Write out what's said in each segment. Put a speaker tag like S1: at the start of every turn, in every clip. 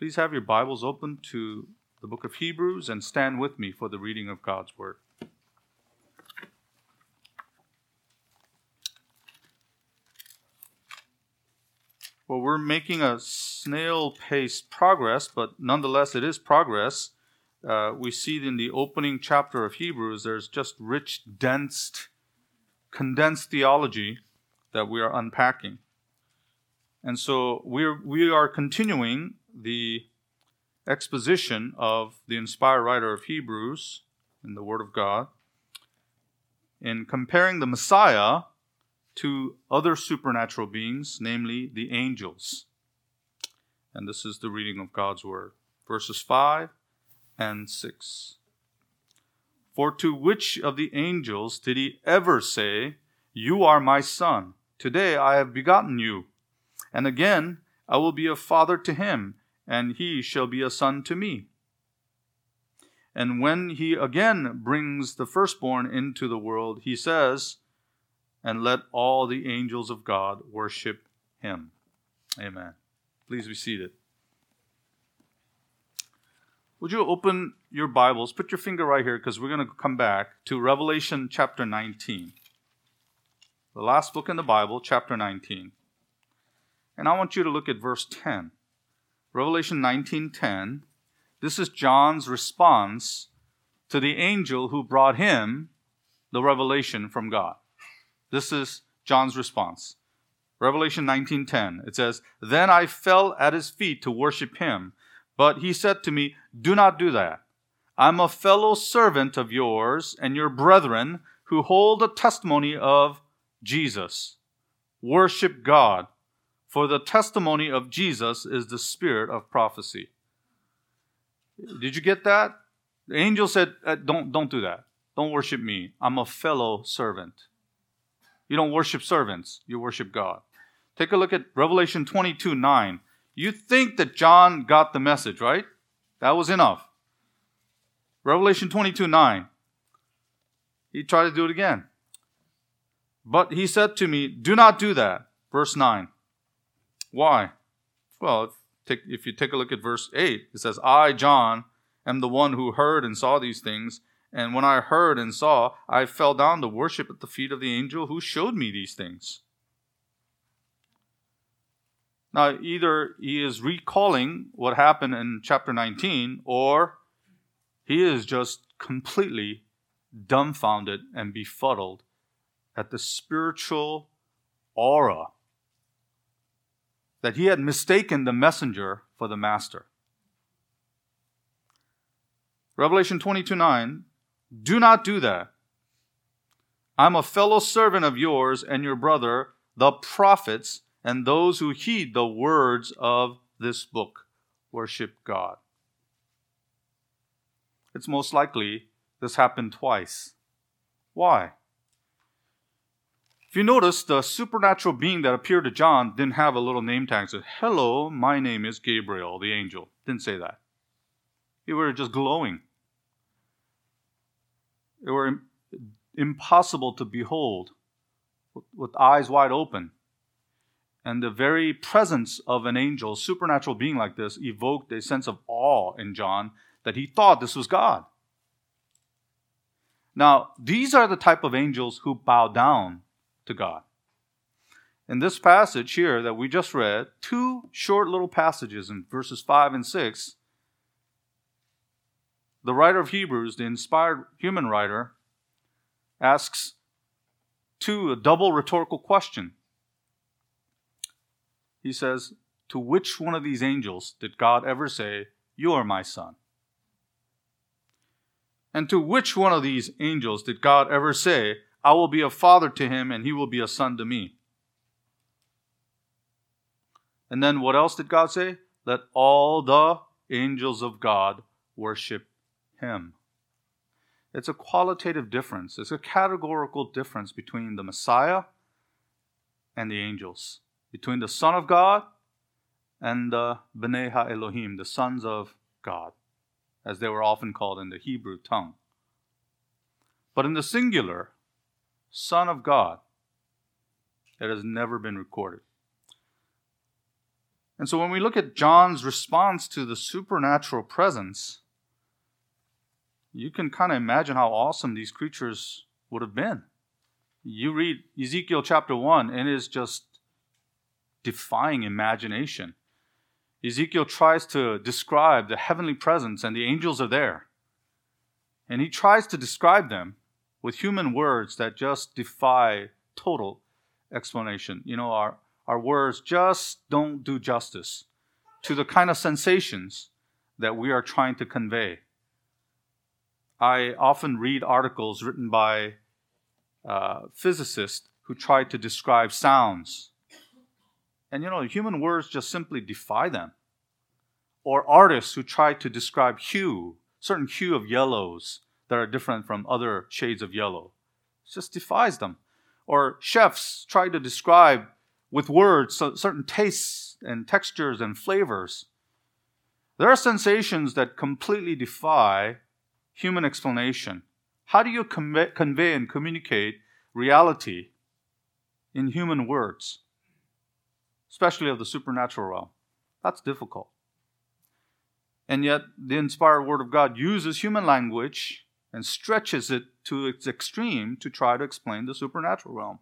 S1: Please have your Bibles open to the book of Hebrews and stand with me for the reading of God's Word. Well, we're making a snail-paced progress, but nonetheless it is progress. We see it in the opening chapter of Hebrews. There's just rich, dense, condensed theology that we are unpacking. And so we are continuing the exposition of the inspired writer of Hebrews in the Word of God in comparing the Messiah to other supernatural beings, namely the angels. And this is the reading of God's Word. Verses 5 and 6. For to which of the angels did he ever say, "You are my son, today I have begotten you"? And again, I will be a father to him, and he shall be a son to me. And when he again brings the firstborn into the world, he says, and let all the angels of God worship him. Amen. Please be seated. Would you open your Bibles, put your finger right here, because we're going to come back to Revelation chapter 19. The last book in the Bible, chapter 19. And I want you to look at verse 10. Revelation 19:10. This is John's response to the angel who brought him the revelation from God. This is John's response. Revelation 19:10. It says, "Then I fell at his feet to worship him. But he said to me, 'Do not do that. I'm a fellow servant of yours and your brethren who hold the testimony of Jesus. Worship God, for the testimony of Jesus is the spirit of prophecy.'" Did you get that? The angel said, don't do that. Don't worship me. I'm a fellow servant. You don't worship servants. You worship God. Take a look at Revelation 22:9. You think that John got the message, right? That was enough. Revelation 22:9. He tried to do it again. "But he said to me, 'Do not do that.'" Verse 9. Why? Well, if you take a look at verse 8, it says, "I, John, am the one who heard and saw these things. And when I heard and saw, I fell down to worship at the feet of the angel who showed me these things." Now, either he is recalling what happened in chapter 19, or he is just completely dumbfounded and befuddled at the spiritual aura that he had mistaken the messenger for the master. Revelation 22:9, "Do not do that. I'm a fellow servant of yours and your brother, the prophets, and those who heed the words of this book. Worship God." It's most likely this happened twice. Why? If you notice, the supernatural being that appeared to John didn't have a little name tag that said, "Hello, my name is Gabriel, the angel." Didn't say that. They were just glowing. They were impossible to behold with eyes wide open. And the very presence of an angel, a supernatural being like this, evoked a sense of awe in John that he thought this was God. Now, these are the type of angels who bow down to God. In this passage here that we just read, two short little passages in verses 5 and 6, the writer of Hebrews, the inspired human writer, asks a double rhetorical question. He says, to which one of these angels did God ever say, "You are my son"? And to which one of these angels did God ever say, "I will be a father to him and he will be a son to me"? And then what else did God say? Let all the angels of God worship him. It's a qualitative difference. It's a categorical difference between the Messiah and the angels, between the Son of God and the B'nai HaElohim, the sons of God, as they were often called in the Hebrew tongue. But in the singular, Son of God, it has never been recorded. And so when we look at John's response to the supernatural presence, you can kind of imagine how awesome these creatures would have been. You read Ezekiel chapter 1, and it is just defying imagination. Ezekiel tries to describe the heavenly presence, and the angels are there. And he tries to describe them with human words that just defy total explanation. You know, our words just don't do justice to the kind of sensations that we are trying to convey. I often read articles written by physicists who try to describe sounds. And you know, human words just simply defy them. Or artists who try to describe hue, certain hue of yellows that are different from other shades of yellow. It just defies them. Or chefs try to describe with words certain tastes and textures and flavors. There are sensations that completely defy human explanation. How do you convey and communicate reality in human words, especially of the supernatural realm? That's difficult. And yet, the inspired Word of God uses human language and stretches it to its extreme to try to explain the supernatural realm.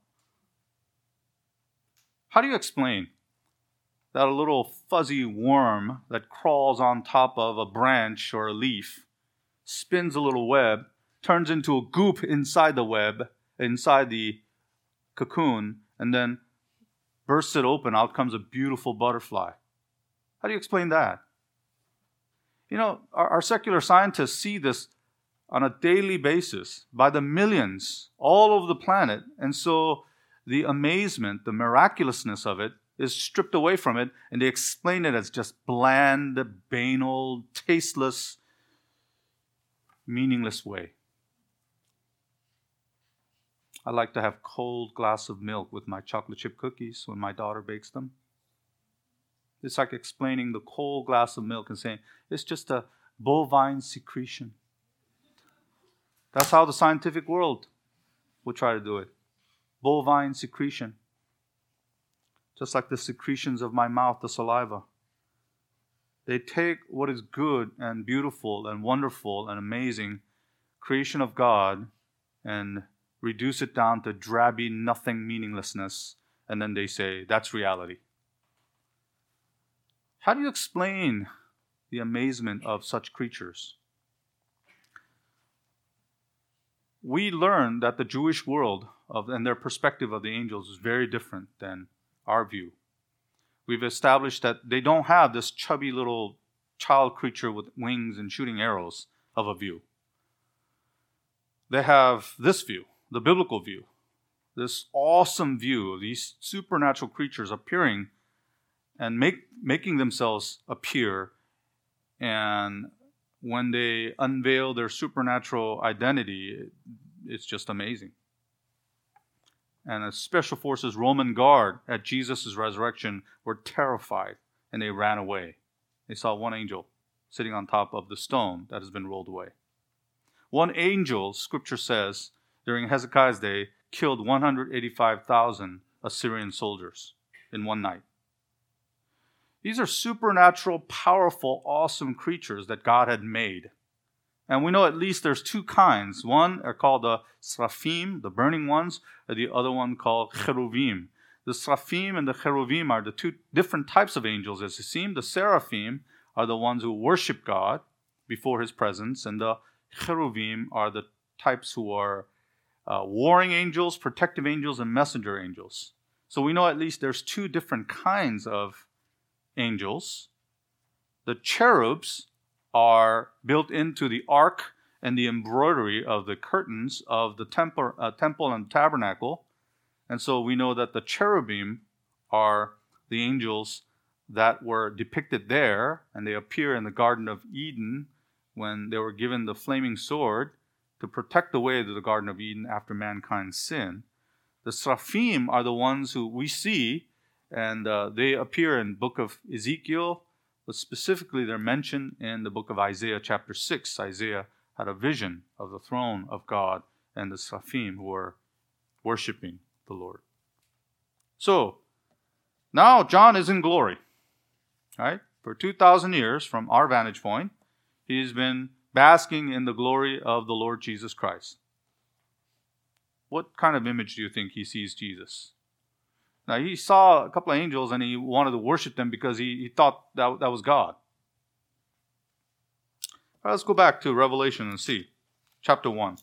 S1: How do you explain that a little fuzzy worm that crawls on top of a branch or a leaf, spins a little web, turns into a goop inside the web, inside the cocoon, and then bursts it open, out comes a beautiful butterfly? How do you explain that? You know, our secular scientists see this on a daily basis by the millions all over the planet. And so the amazement, the miraculousness of it is stripped away from it, and they explain it as just bland, banal, tasteless, meaningless way. I like to have cold glass of milk with my chocolate chip cookies when my daughter bakes them. It's like explaining the cold glass of milk and saying, it's just a bovine secretion. That's how the scientific world would try to do it. Bovine secretion. Just like the secretions of my mouth, the saliva. They take what is good and beautiful and wonderful and amazing creation of God and reduce it down to drabby, nothing meaninglessness, and then they say, that's reality. How do you explain the amazement of such creatures? We learn that the Jewish world and their perspective of the angels is very different than our view. We've established that they don't have this chubby little child creature with wings and shooting arrows of a view. They have this view, the biblical view, this awesome view of these supernatural creatures appearing and making themselves appear. And when they unveil their supernatural identity, it's just amazing. And the Special Forces Roman Guard at Jesus' resurrection were terrified, and they ran away. They saw one angel sitting on top of the stone that has been rolled away. One angel, Scripture says, during Hezekiah's day, killed 185,000 Assyrian soldiers in one night. These are supernatural, powerful, awesome creatures that God had made. And we know at least there's two kinds. One are called the Seraphim, the burning ones, and the other one called Cheruvim. The Seraphim and the Cheruvim are the two different types of angels. As you see, the Seraphim are the ones who worship God before His presence, and the Cheruvim are the types who are warring angels, protective angels, and messenger angels. So we know at least there's two different kinds of angels. The cherubs are built into the ark and the embroidery of the curtains of the temple and tabernacle. And so we know that the cherubim are the angels that were depicted there, and they appear in the Garden of Eden when they were given the flaming sword to protect the way to the Garden of Eden after mankind's sin. The seraphim are the ones who we see, and they appear in the book of Ezekiel, but specifically they're mentioned in the book of Isaiah chapter 6. Isaiah had a vision of the throne of God and the seraphim who were worshiping the Lord. So, now John is in glory. Right? For 2,000 years, from our vantage point, he's been basking in the glory of the Lord Jesus Christ. What kind of image do you think he sees Jesus? Now, he saw a couple of angels and he wanted to worship them because he thought that was God. All right, let's go back to Revelation and see. Chapter 1.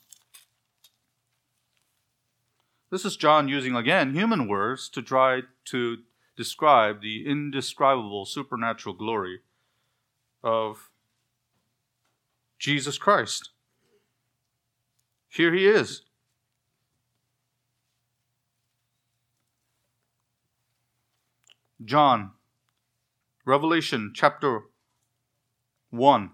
S1: This is John using, again, human words to try to describe the indescribable supernatural glory of Jesus Christ. Here he is. John, Revelation chapter 1.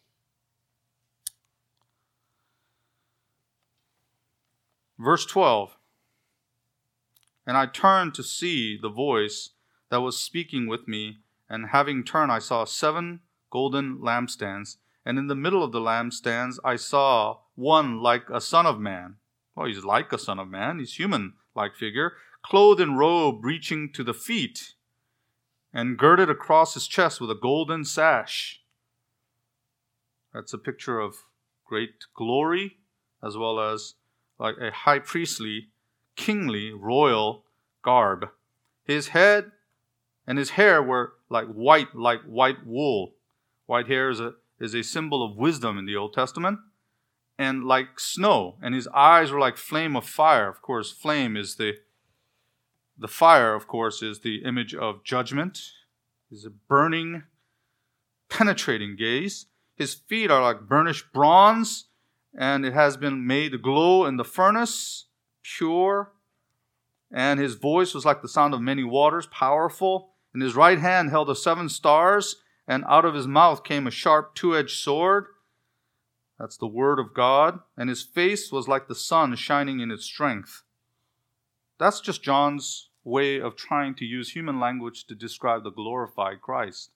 S1: Verse 12. And I turned to see the voice that was speaking with me, and having turned I saw 7 golden lampstands, and in the middle of the lampstands I saw one like a son of man. Well, he's like a son of man, he's human-like figure, clothed in robe reaching to the feet, and girded across his chest with a golden sash. That's a picture of great glory, as well as like a high priestly, kingly, royal garb. His head and his hair were like white wool. White hair is a symbol of wisdom in the Old Testament, and like snow. And his eyes were like flame of fire. Of course, flame is the fire, of course, is the image of judgment. It's a burning, penetrating gaze. His feet are like burnished bronze, and it has been made to glow in the furnace, pure. And his voice was like the sound of many waters, powerful. In his right hand held the 7 stars, and out of his mouth came a sharp 2-edged sword. That's the word of God. And his face was like the sun shining in its strength. That's just John's way of trying to use human language to describe the glorified Christ.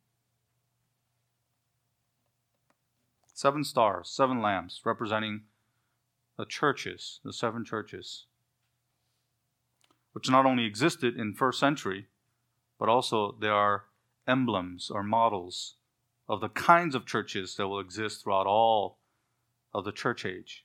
S1: 7 stars, 7 lamps, representing the churches, the 7 churches, which not only existed in first century, but also they are emblems or models of the kinds of churches that will exist throughout all of the church age.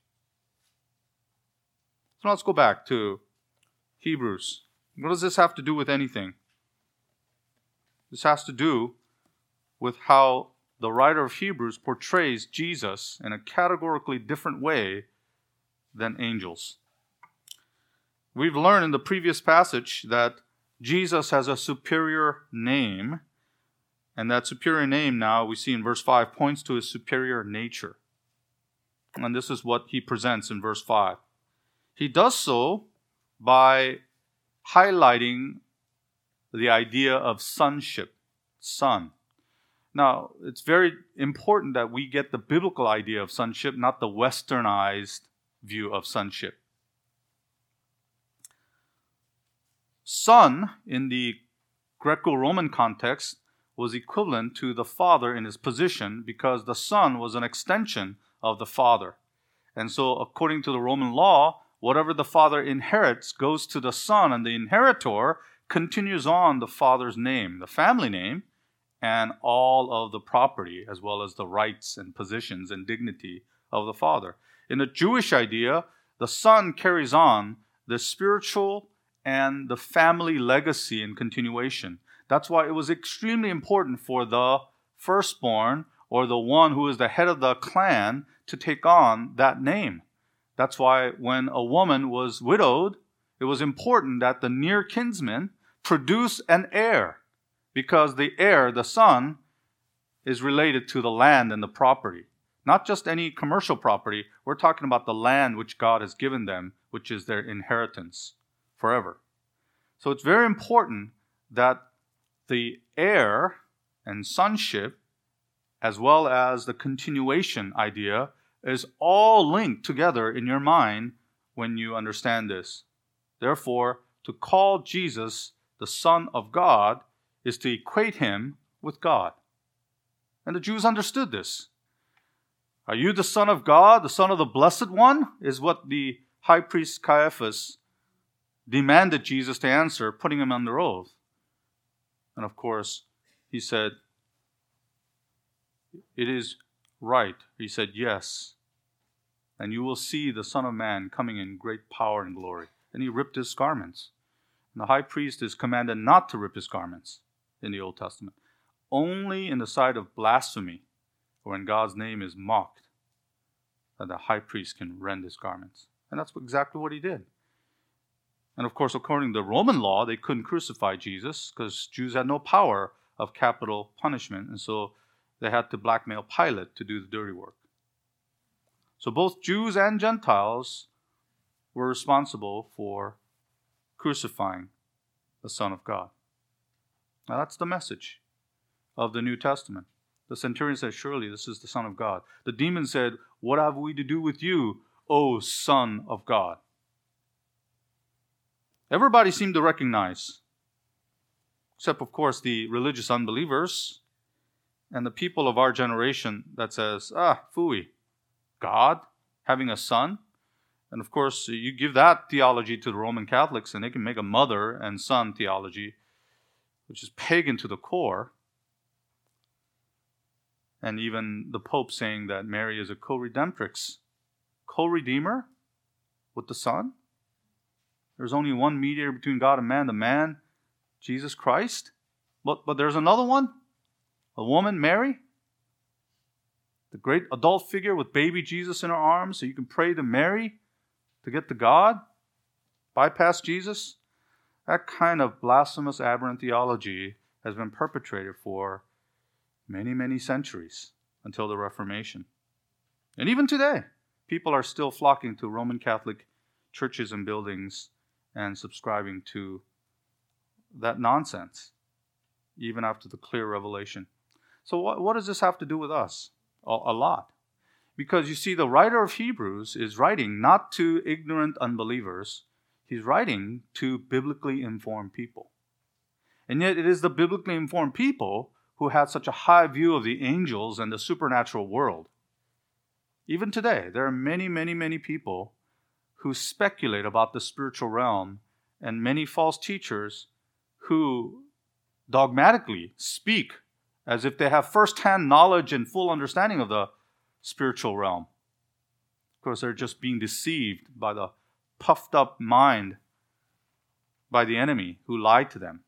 S1: So let's go back to Hebrews. What does this have to do with anything? This has to do with how the writer of Hebrews portrays Jesus in a categorically different way than angels. We've learned in the previous passage that Jesus has a superior name, and that superior name now we see in verse 5 points to his superior nature. And this is what he presents in verse 5. He does so by highlighting the idea of sonship, son. Now, it's very important that we get the biblical idea of sonship, not the westernized view of sonship. Son, in the Greco-Roman context, was equivalent to the father in his position because the son was an extension of the father. And so, according to the Roman law, whatever the father inherits goes to the son, and the inheritor continues on the father's name, the family name, and all of the property, as well as the rights and positions and dignity of the father. In the Jewish idea, the son carries on the spiritual and the family legacy and continuation. That's why it was extremely important for the firstborn, or the one who is the head of the clan, to take on that name. That's why when a woman was widowed, it was important that the near kinsman produce an heir, because the heir, the son, is related to the land and the property. Not just any commercial property. We're talking about the land which God has given them, which is their inheritance forever. So it's very important that the heir and sonship, as well as the continuation idea, is all linked together in your mind when you understand this. Therefore, to call Jesus the Son of God is to equate him with God. And the Jews understood this. Are you the Son of God, the Son of the Blessed One? Is what the high priest Caiaphas demanded Jesus to answer, putting him under oath. And of course, he said, "It is right." He said, "Yes. And you will see the Son of Man coming in great power and glory." And he ripped his garments. And the high priest is commanded not to rip his garments in the Old Testament. Only in the side of blasphemy, or when God's name is mocked, that the high priest can rend his garments. And that's exactly what he did. And of course, according to the Roman law, they couldn't crucify Jesus because Jews had no power of capital punishment. And so they had to blackmail Pilate to do the dirty work. So both Jews and Gentiles were responsible for crucifying the Son of God. Now that's the message of the New Testament. The centurion said, "Surely this is the Son of God." The demon said, "What have we to do with you, O Son of God?" Everybody seemed to recognize, except of course the religious unbelievers and the people of our generation that says, phooey, God having a son? And of course, you give that theology to the Roman Catholics and they can make a mother and son theology, which is pagan to the core. And even the Pope saying that Mary is a co-redemptrix, co-redeemer with the Son. There's only one mediator between God and man, the man, Jesus Christ. But there's another one, a woman, Mary, the great adult figure with baby Jesus in her arms, so you can pray to Mary to get to God, bypass Jesus. That kind of blasphemous, aberrant theology has been perpetrated for many, many centuries until the Reformation. And even today, people are still flocking to Roman Catholic churches and buildings and subscribing to that nonsense, even after the clear revelation. So what does this have to do with us? A lot. Because you see, the writer of Hebrews is writing not to ignorant unbelievers. He's writing to biblically informed people. And yet it is the biblically informed people who had such a high view of the angels and the supernatural world. Even today, there are many, many, many people who speculate about the spiritual realm, and many false teachers who dogmatically speak as if they have first-hand knowledge and full understanding of the spiritual realm. Of course, they're just being deceived by the puffed up mind by the enemy who lied to them.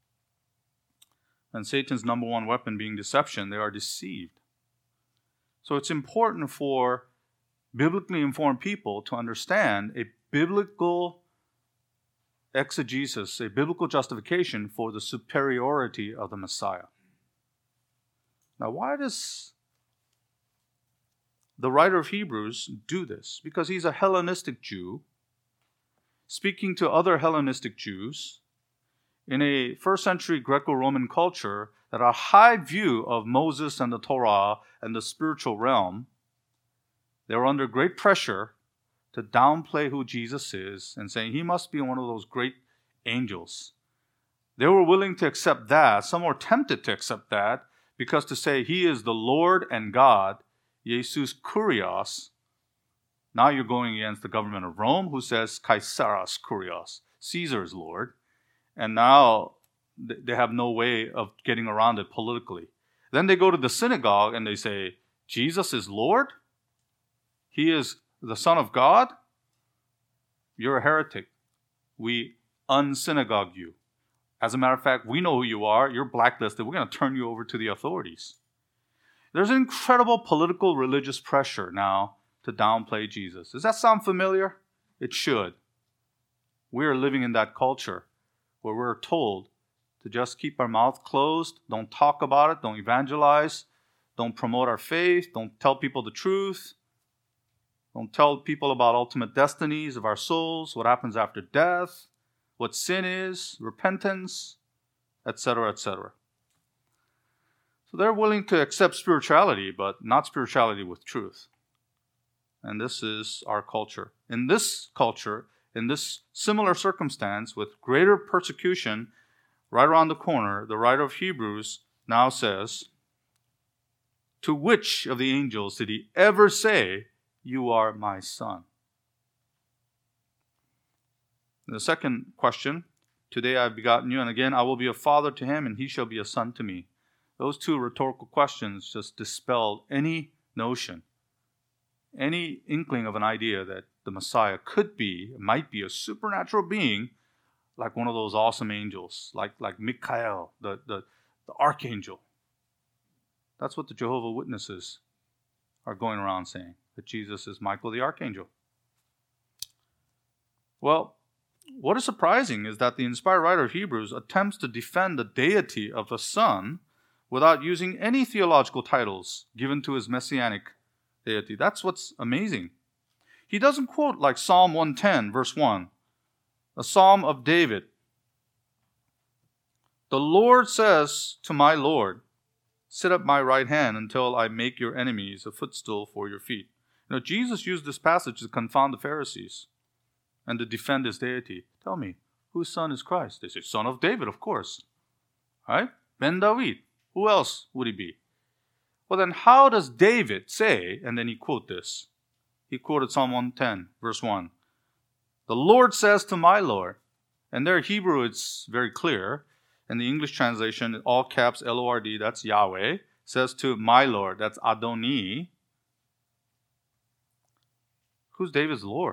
S1: And Satan's number one weapon being deception, they are deceived. So it's important for biblically informed people to understand a biblical exegesis, a biblical justification for the superiority of the Messiah. Now, why does the writer of Hebrews do this? Because he's a Hellenistic Jew speaking to other Hellenistic Jews in a first century Greco-Roman culture that had a high view of Moses and the Torah and the spiritual realm. They were under great pressure to downplay who Jesus is and saying he must be one of those great angels. They were willing to accept that. Some were tempted to accept that because to say he is the Lord and God, Jesus Kurios, now you're going against the government of Rome who says Kaisaros Kurios, Caesar is Lord. And now they have no way of getting around it politically. Then they go to the synagogue and they say, Jesus is Lord? He is the Son of God? You're a heretic. We unsynagogue you. As a matter of fact, we know who you are. You're blacklisted. We're going to turn you over to the authorities. There's incredible political religious pressure now to downplay Jesus. Does that sound familiar? It should. We are living in that culture where we're told to just keep our mouth closed, don't talk about it, don't evangelize, don't promote our faith, don't tell people the truth, don't tell people about ultimate destinies of our souls, what happens after death, what sin is, repentance, etc., etc. So they're willing to accept spirituality, but not spirituality with truth. And this is our culture. In this culture, in this similar circumstance, with greater persecution right around the corner, the writer of Hebrews now says, to which of the angels did he ever say, you are my son? The second question, today I have begotten you, and again I will be a father to him, and he shall be a son to me. Those two rhetorical questions just dispelled any notion, any inkling of an idea that the Messiah might be a supernatural being like one of those awesome angels, like Michael, the archangel. That's what the Jehovah's Witnesses are going around saying, that Jesus is Michael the archangel. Well, what is surprising is that the inspired writer of Hebrews attempts to defend the deity of the Son without using any theological titles given to his messianic deity. That's what's amazing. He doesn't quote like Psalm 110, verse 1, a psalm of David. The Lord says to my Lord, sit at my right hand until I make your enemies a footstool for your feet. Jesus used this passage to confound the Pharisees and to defend his deity. Tell me, whose son is Christ? They say, son of David, of course. Right? Ben David. Who else would he be? Well, then how does David say, and then he quote this. He quoted Psalm 110, verse 1. The Lord says to my Lord, and there in Hebrew it's very clear. In the English translation, all caps Lord, that's Yahweh, says to my Lord, that's Adoni. Who's David's Lord?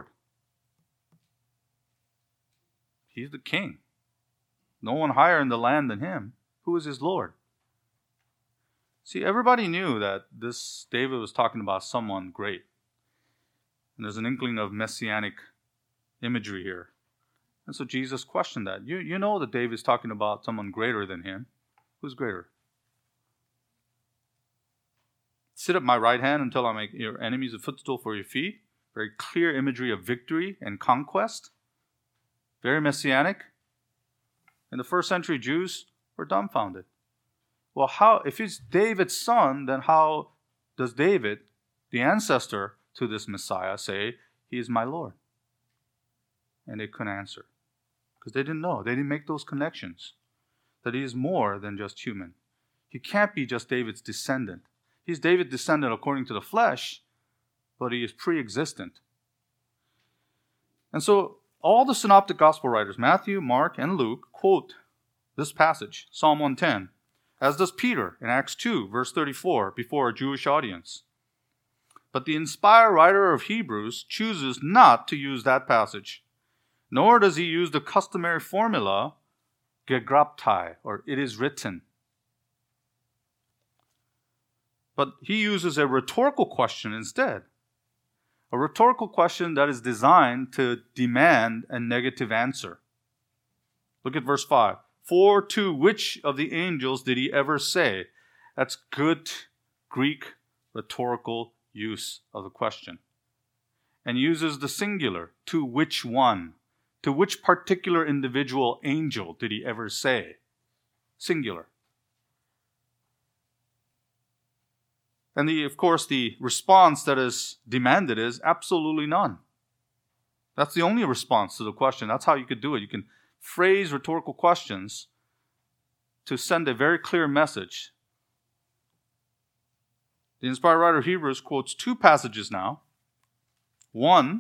S1: He's the king. No one higher in the land than him. Who is his Lord? See, everybody knew that this David was talking about someone great. And there's an inkling of messianic imagery here. And so Jesus questioned that. You know that David's talking about someone greater than him. Who's greater? Sit at my right hand until I make your enemies a footstool for your feet. Very clear imagery of victory and conquest. Very messianic. And the first century Jews were dumbfounded. Well, if he's David's son, then how does David, the ancestor to this Messiah, say, he is my Lord? And they couldn't answer. Because they didn't know. They didn't make those connections. That he is more than just human. He can't be just David's descendant. He's David's descendant according to the flesh, but he is pre-existent. And so all the synoptic gospel writers, Matthew, Mark, and Luke, quote this passage, Psalm 110, as does Peter in Acts 2, verse 34, before a Jewish audience. But the inspired writer of Hebrews chooses not to use that passage, nor does he use the customary formula, gegraptai, or it is written. But he uses a rhetorical question instead. A rhetorical question that is designed to demand a negative answer. Look at verse 5. For to which of the angels did he ever say? That's good Greek rhetorical use of the question. And uses the singular, to which one? To which particular individual angel did he ever say? Singular. And of course, the response that is demanded is absolutely none. That's the only response to the question. That's how you could do it. You can phrase rhetorical questions to send a very clear message. The inspired writer of Hebrews quotes two passages now. One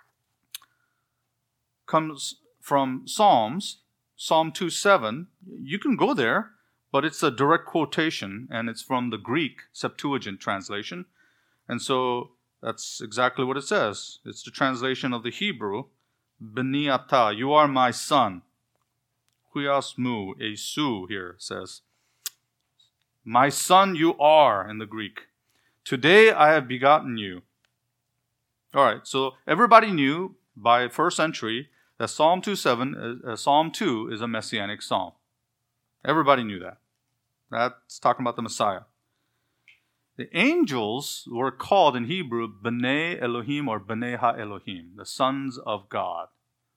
S1: comes from Psalms, Psalm 2:7. You can go there, but it's a direct quotation, and it's from the Greek Septuagint translation. And so that's exactly what it says. It's the translation of the Hebrew, B'ni ata, you are my son. Huios mu, esu here says, my son you are in the Greek. Today I have begotten you. All right, so everybody knew by first century that Psalm 2 is a messianic psalm. Everybody knew that. That's talking about the Messiah. The angels were called in Hebrew B'nai Elohim or B'nai Ha-Elohim, the sons of God.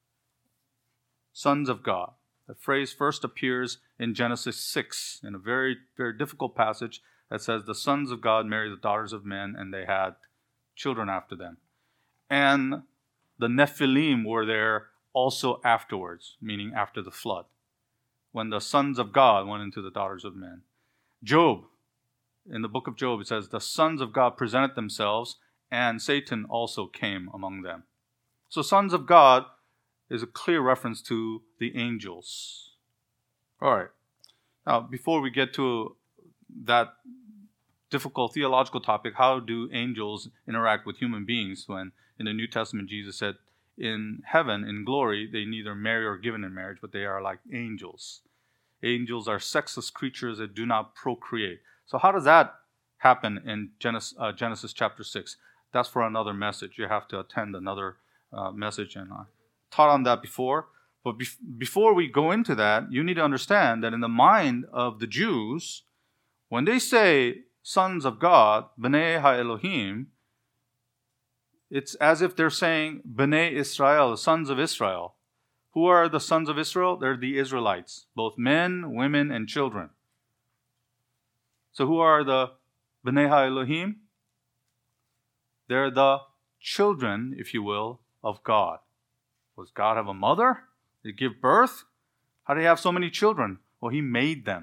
S1: Sons of God. The phrase first appears in Genesis 6 in a very, very difficult passage that says the sons of God married the daughters of men and they had children after them. And the Nephilim were there also afterwards, meaning after the flood, when the sons of God went into the daughters of men. Job, in the book of Job, it says, the sons of God presented themselves, and Satan also came among them. So sons of God is a clear reference to the angels. All right. Now, before we get to that difficult theological topic, how do angels interact with human beings, when in the New Testament Jesus said, in heaven, in glory, they neither marry or given in marriage, but they are like angels. Angels are sexless creatures that do not procreate. So how does that happen in Genesis chapter 6? That's for another message. You have to attend another message, and I taught on that before. But before we go into that, you need to understand that in the mind of the Jews, when they say sons of God, B'nai HaElohim, it's as if they're saying B'nai Israel, sons of Israel. Who are the sons of Israel? They're the Israelites, both men, women, and children. So who are the B'nai HaElohim? They're the children, if you will, of God. Does God have a mother? Did he give birth? How did he have so many children? Well, he made them.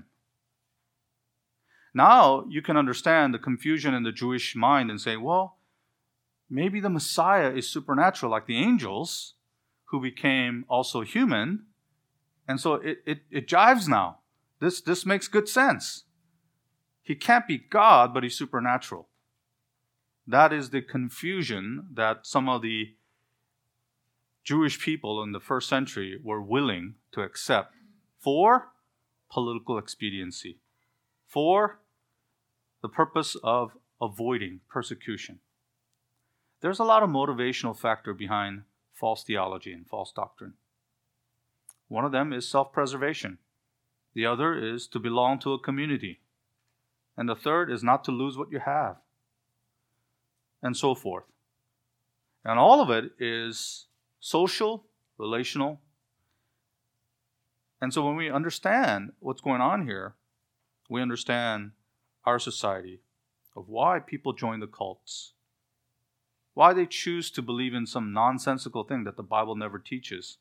S1: Now you can understand the confusion in the Jewish mind and say, well, maybe the Messiah is supernatural like the angels who became also human. And so it jives now. This makes good sense. He can't be God, but he's supernatural. That is the confusion that some of the Jewish people in the first century were willing to accept for political expediency, for the purpose of avoiding persecution. There's a lot of motivational factor behind false theology and false doctrine. One of them is self-preservation. The other is to belong to a community. And the third is not to lose what you have. And so forth. And all of it is social, relational. And so when we understand what's going on here, we understand our society, of why people join the cults, why they choose to believe in some nonsensical thing that the Bible never teaches.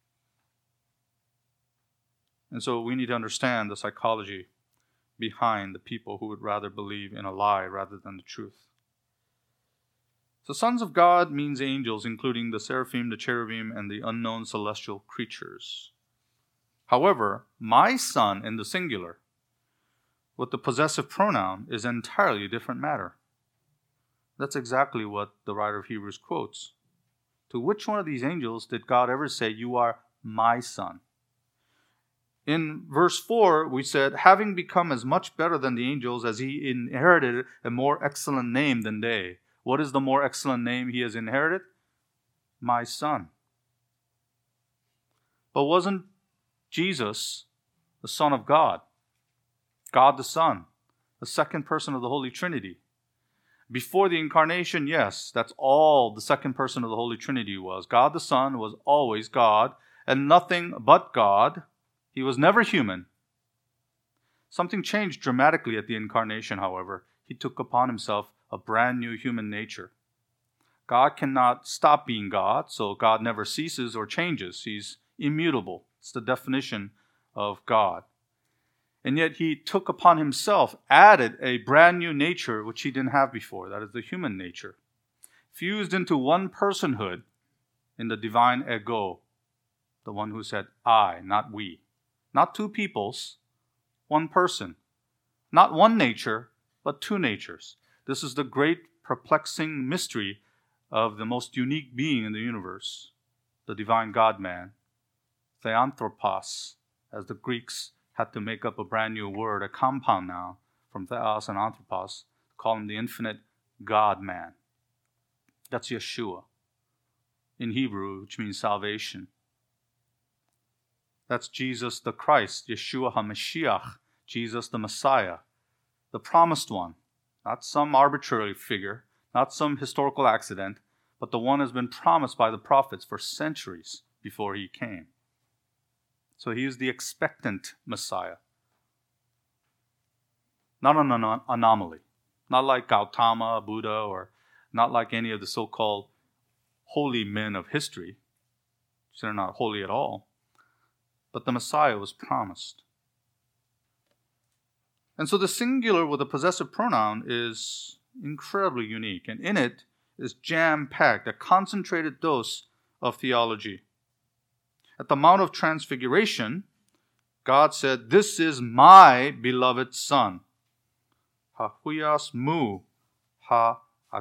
S1: And so we need to understand the psychology behind the people who would rather believe in a lie rather than the truth. So sons of God means angels, including the seraphim, the cherubim, and the unknown celestial creatures. However, my son in the singular, with the possessive pronoun, is an entirely different matter. That's exactly what the writer of Hebrews quotes. To which one of these angels did God ever say, "You are my son"? In verse 4, we said, having become as much better than the angels as he inherited a more excellent name than they. What is the more excellent name he has inherited? My son. But wasn't Jesus the Son of God? God the Son, the second person of the Holy Trinity. Before the incarnation, yes, that's all the second person of the Holy Trinity was. God the Son was always God and nothing but God. He was never human. Something changed dramatically at the incarnation, however. He took upon himself a brand new human nature. God cannot stop being God, so God never ceases or changes. He's immutable. It's the definition of God. And yet he took upon himself, added a brand new nature which he didn't have before. That is the human nature. Fused into one personhood in the divine ego, the one who said, I, not we. Not two peoples, one person. Not one nature, but two natures. This is the great perplexing mystery of the most unique being in the universe, the divine God-man, Theanthropos, as the Greeks had to make up a brand new word, a compound now, from Theos and Anthropos, call him the infinite God-man. That's Yeshua in Hebrew, which means salvation. That's Jesus the Christ, Yeshua HaMashiach, Jesus the Messiah, the promised one. Not some arbitrary figure, not some historical accident, but the one has been promised by the prophets for centuries before he came. So he is the expectant Messiah. Not an anomaly. Not like Gautama, Buddha, or not like any of the so-called holy men of history. They're not holy at all. But the Messiah was promised. And so the singular with a possessive pronoun is incredibly unique. And in it is jam-packed, a concentrated dose of theology. At the Mount of Transfiguration, God said, "This is my beloved Son." Ha huios mu ha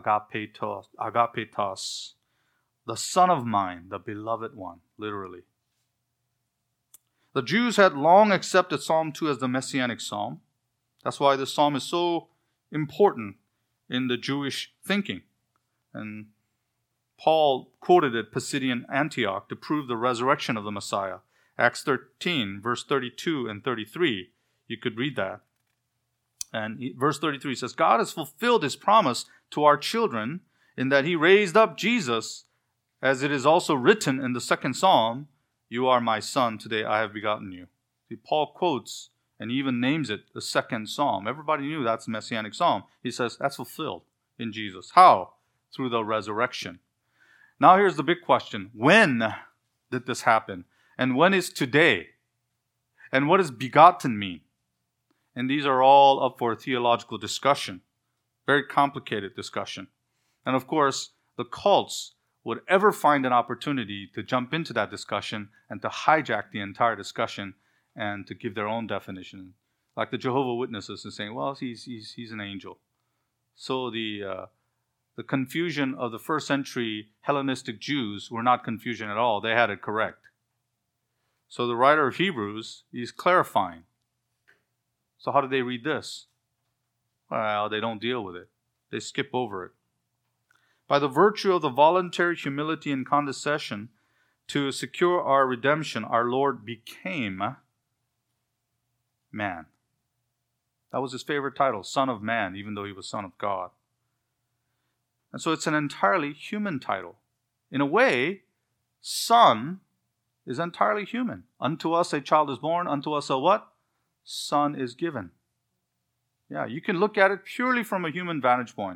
S1: agapetos. The Son of mine, the beloved one, literally. The Jews had long accepted Psalm 2 as the messianic psalm. That's why this psalm is so important in the Jewish thinking. And Paul quoted it Pisidian Antioch to prove the resurrection of the Messiah. Acts 13, verse 32 and 33. You could read that. And verse 33 says, God has fulfilled his promise to our children in that he raised up Jesus, as it is also written in the second psalm, you are my son, today I have begotten you. See, Paul quotes and he even names it the second psalm. Everybody knew that's the messianic psalm. He says that's fulfilled in Jesus. How? Through the resurrection. Now here's the big question. When did this happen? And when is today? And what does begotten mean? And these are all up for theological discussion. Very complicated discussion. And of course, the cults would ever find an opportunity to jump into that discussion and to hijack the entire discussion and to give their own definition. Like the Jehovah's Witnesses is saying, well, he's an angel. So the confusion of the first century Hellenistic Jews were not confusion at all. They had it correct. So the writer of Hebrews is clarifying. So how do they read this? Well, they don't deal with it. They skip over it. By the virtue of the voluntary humility and condescension to secure our redemption, our Lord became man. That was his favorite title, Son of Man, even though he was Son of God. And so it's an entirely human title. In a way, Son is entirely human. Unto us a child is born, unto us a what? Son is given. Yeah, you can look at it purely from a human vantage point.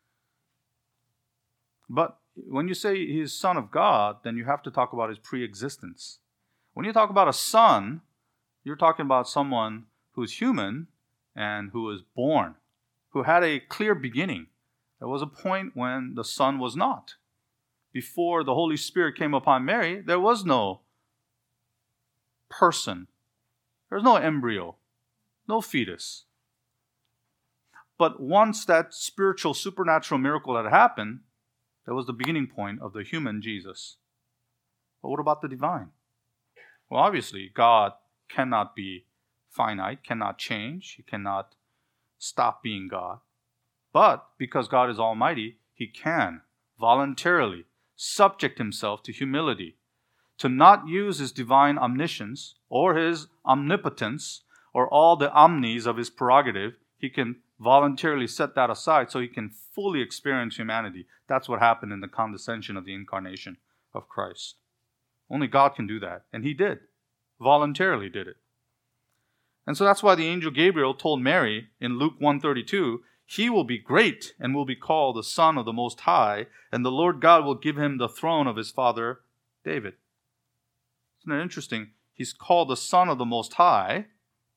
S1: But when you say he is Son of God, then you have to talk about his pre-existence. When you talk about a son, you're talking about someone who's human and who was born, who had a clear beginning. There was a point when the son was not. Before the Holy Spirit came upon Mary, there was no person. There was no embryo, no fetus. But once that spiritual, supernatural miracle had happened, that was the beginning point of the human Jesus. But what about the divine? Well, obviously, God cannot be finite, cannot change. He cannot stop being God. But because God is almighty, he can voluntarily subject himself to humility, to not use his divine omniscience or his omnipotence or all the omnis of his prerogative. He can voluntarily set that aside so he can fully experience humanity. That's what happened in the condescension of the incarnation of Christ. Only God can do that. And he did. Voluntarily did it. And so that's why the angel Gabriel told Mary in Luke 1:32, he will be great and will be called the Son of the Most High, and the Lord God will give him the throne of his father David. Isn't that interesting? He's called the Son of the Most High,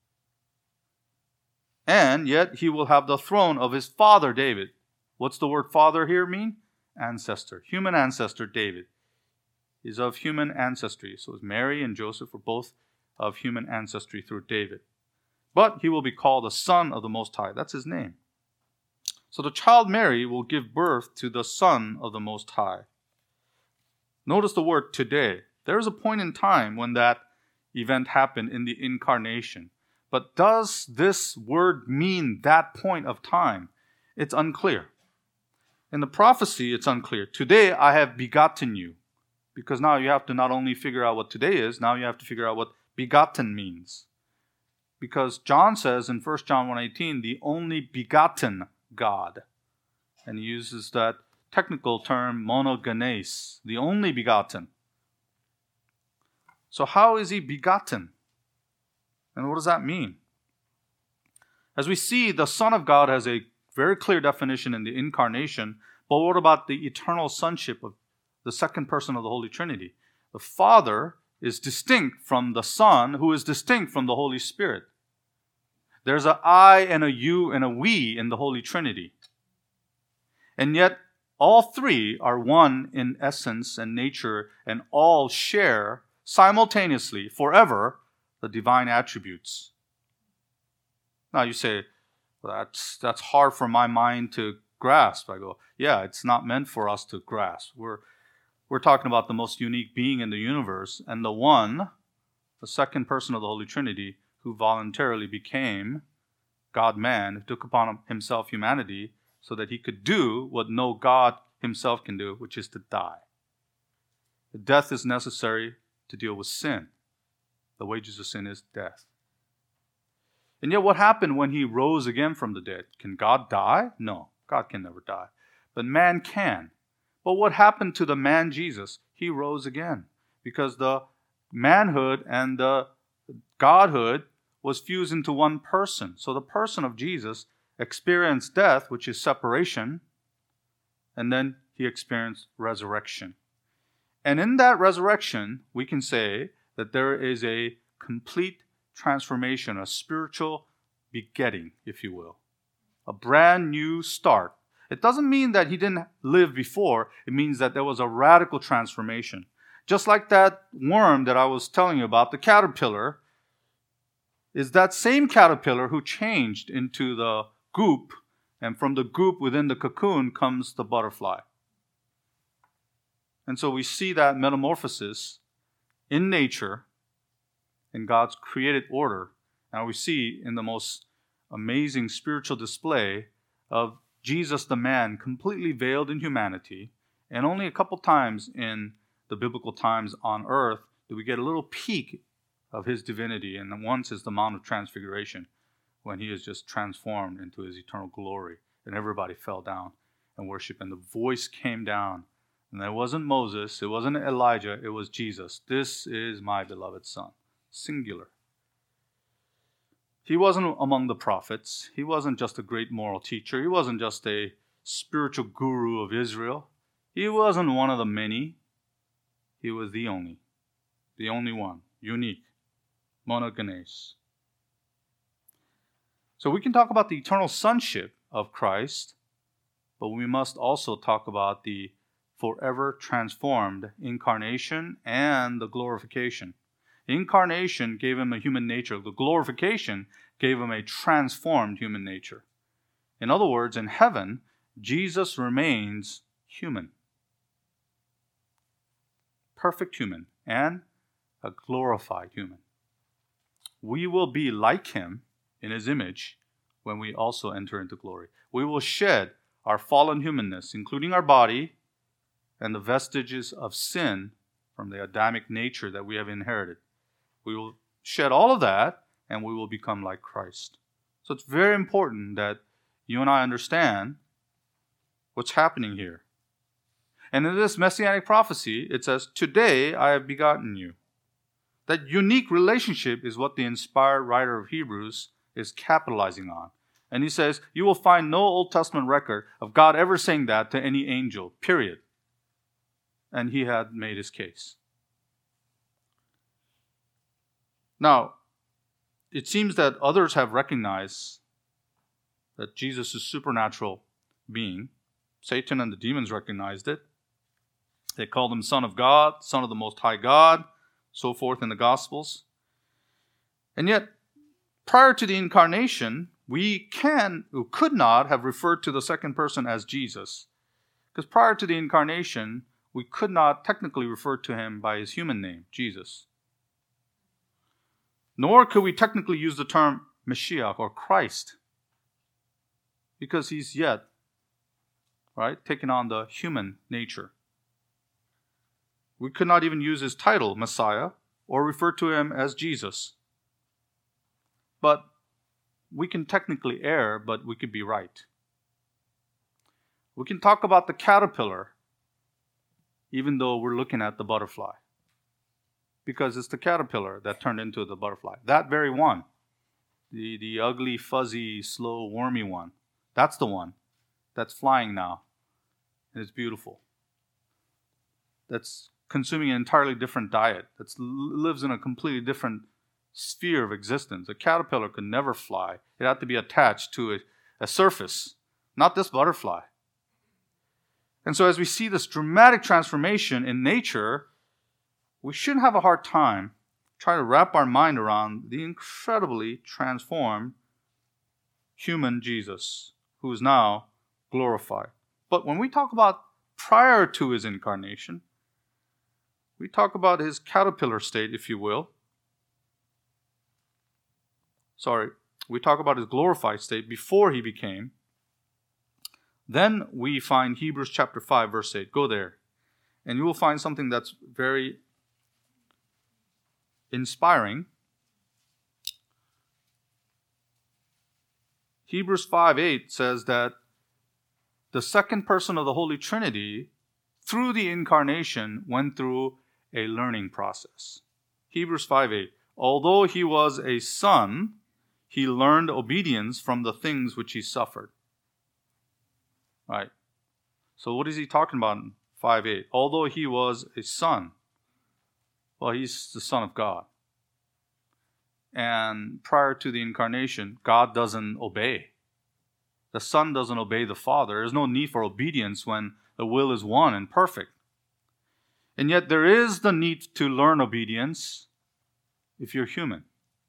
S1: and yet he will have the throne of his father David. What's the word father here mean? Ancestor. Human ancestor David is of human ancestry. So Mary and Joseph were both of human ancestry through David. But he will be called the Son of the Most High. That's his name. So the child Mary will give birth to the Son of the Most High. Notice the word today. There is a point in time when that event happened in the incarnation. But does this word mean that point of time? It's unclear. In the prophecy, it's unclear. Today I have begotten you. Because now you have to not only figure out what today is, now you have to figure out what begotten means. Because John says in 1 John 1:18, the only begotten God. And he uses that technical term, monogenes, the only begotten. So how is he begotten? And what does that mean? As we see, the Son of God has a very clear definition in the incarnation, but what about the eternal sonship of the second person of the Holy Trinity? The Father is distinct from the Son, who is distinct from the Holy Spirit. There's an I and a you and a we in the Holy Trinity. And yet, all three are one in essence and nature, and all share simultaneously, forever, the divine attributes. Now you say, That's hard for my mind to grasp. I go, yeah, it's not meant for us to grasp. We're talking about the most unique being in the universe, and the second person of the Holy Trinity, who voluntarily became God-man, who took upon himself humanity so that he could do what no God himself can do, which is to die. The death is necessary to deal with sin. The wages of sin is death. And yet what happened when he rose again from the dead? Can God die? No, God can never die. But man can. But what happened to the man Jesus? He rose again because the manhood and the godhood was fused into one person. So the person of Jesus experienced death, which is separation, and then he experienced resurrection. And in that resurrection, we can say that there is a complete transformation, a spiritual begetting, if you will. A brand new start. It doesn't mean that he didn't live before. It means that there was a radical transformation. Just like that worm that I was telling you about, the caterpillar, is that same caterpillar who changed into the goop, and from the goop within the cocoon comes the butterfly. And so we see that metamorphosis in nature, in God's created order, and we see in the most amazing spiritual display of Jesus the man completely veiled in humanity, and only a couple times in the biblical times on earth do we get a little peek of his divinity, and once is the Mount of Transfiguration, when he is just transformed into his eternal glory, and everybody fell down and worshiped, and the voice came down, and it wasn't Moses, it wasn't Elijah, it was Jesus. This is my beloved Son. Singular. He wasn't among the prophets. He wasn't just a great moral teacher. He wasn't just a spiritual guru of Israel. He wasn't one of the many. He was the only one, unique, monogenes. So we can talk about the eternal sonship of Christ, but we must also talk about the forever transformed incarnation and the glorification. The incarnation gave him a human nature. The glorification gave him a transformed human nature. In other words, in heaven, Jesus remains human. Perfect human and a glorified human. We will be like him in his image when we also enter into glory. We will shed our fallen humanness, including our body and the vestiges of sin from the Adamic nature that we have inherited. We will shed all of that, and we will become like Christ. So it's very important that you and I understand what's happening here. And in this messianic prophecy, it says, "Today I have begotten you." That unique relationship is what the inspired writer of Hebrews is capitalizing on. And he says, you will find no Old Testament record of God ever saying that to any angel, period. And he had made his case. Now, it seems that others have recognized that Jesus is a supernatural being. Satan and the demons recognized it. They called him Son of God, Son of the Most High God, so forth in the Gospels. And yet, prior to the incarnation, we could not have referred to the second person as Jesus. Because prior to the incarnation, we could not technically refer to him by his human name, Jesus. Nor could we technically use the term Mashiach or Christ, because he's yet, taken on the human nature. We could not even use his title, Messiah, or refer to him as Jesus. But we can technically err, but we could be right. We can talk about the caterpillar, even though we're looking at the butterfly. Because it's the caterpillar that turned into the butterfly. That very one. The ugly, fuzzy, slow, wormy one. That's the one that's flying now. And it's beautiful. That's consuming an entirely different diet. That lives in a completely different sphere of existence. A caterpillar could never fly. It had to be attached to a surface. Not this butterfly. And so as we see this dramatic transformation in nature, we shouldn't have a hard time trying to wrap our mind around the incredibly transformed human Jesus, who is now glorified. But when we talk about prior to his incarnation, we talk about his caterpillar state, if you will. We talk about his glorified state before he became. Then we find Hebrews chapter 5, verse 8. Go there. And you will find something that's very inspiring. Hebrews 5:8 says that the second person of the Holy Trinity, through the incarnation, went through a learning process. Hebrews 5:8. Although he was a son, he learned obedience from the things which he suffered. Right. So what is he talking about in 5:8? Although he was a son, well, he's the Son of God. And prior to the incarnation, God doesn't obey. The Son doesn't obey the Father. There's no need for obedience when the will is one and perfect. And yet there is the need to learn obedience if you're human.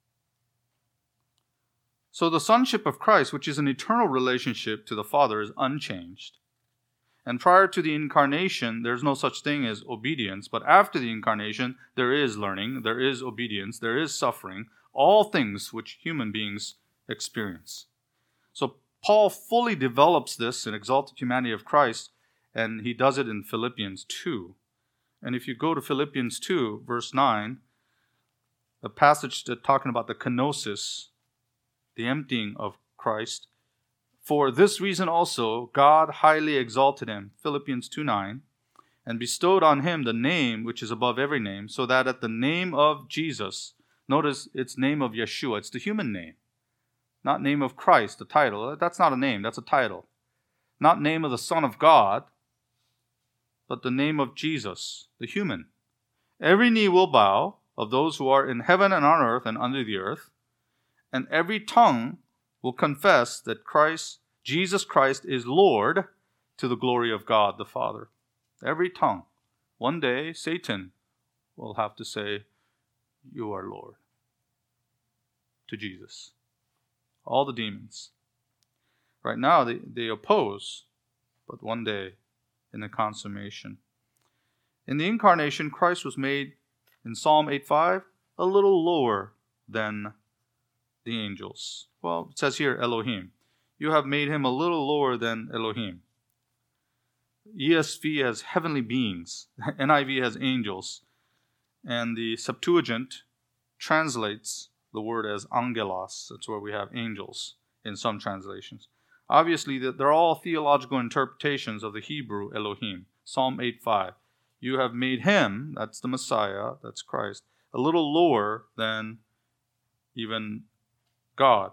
S1: So the sonship of Christ, which is an eternal relationship to the Father, is unchanged. And prior to the incarnation, there's no such thing as obedience. But after the incarnation, there is learning, there is obedience, there is suffering, all things which human beings experience. So Paul fully develops this in Exalted Humanity of Christ, and he does it in Philippians 2. And if you go to Philippians 2, verse 9, the passage talking about the kenosis, the emptying of Christ, for this reason also God highly exalted him, Philippians 2:9, and bestowed on him the name which is above every name, so that at the name of Jesus, notice it's name of Yeshua, it's the human name, not name of Christ, the title. That's not a name, that's a title. Not name of the Son of God, but the name of Jesus, the human. Every knee will bow of those who are in heaven and on earth and under the earth, and every tongue will confess that Jesus Christ is Lord, to the glory of God the Father. Every tongue. One day, Satan will have to say, you are Lord, to Jesus. All the demons. Right now, they oppose, but one day, in the consummation. In the incarnation, Christ was made, in Psalm 8:5, a little lower than the angels. Well, it says here, Elohim. You have made him a little lower than Elohim. ESV has heavenly beings. NIV has angels. And the Septuagint translates the word as angelos. That's where we have angels in some translations. Obviously, they're all theological interpretations of the Hebrew Elohim. Psalm 8:5. You have made him, that's the Messiah, that's Christ, a little lower than even God.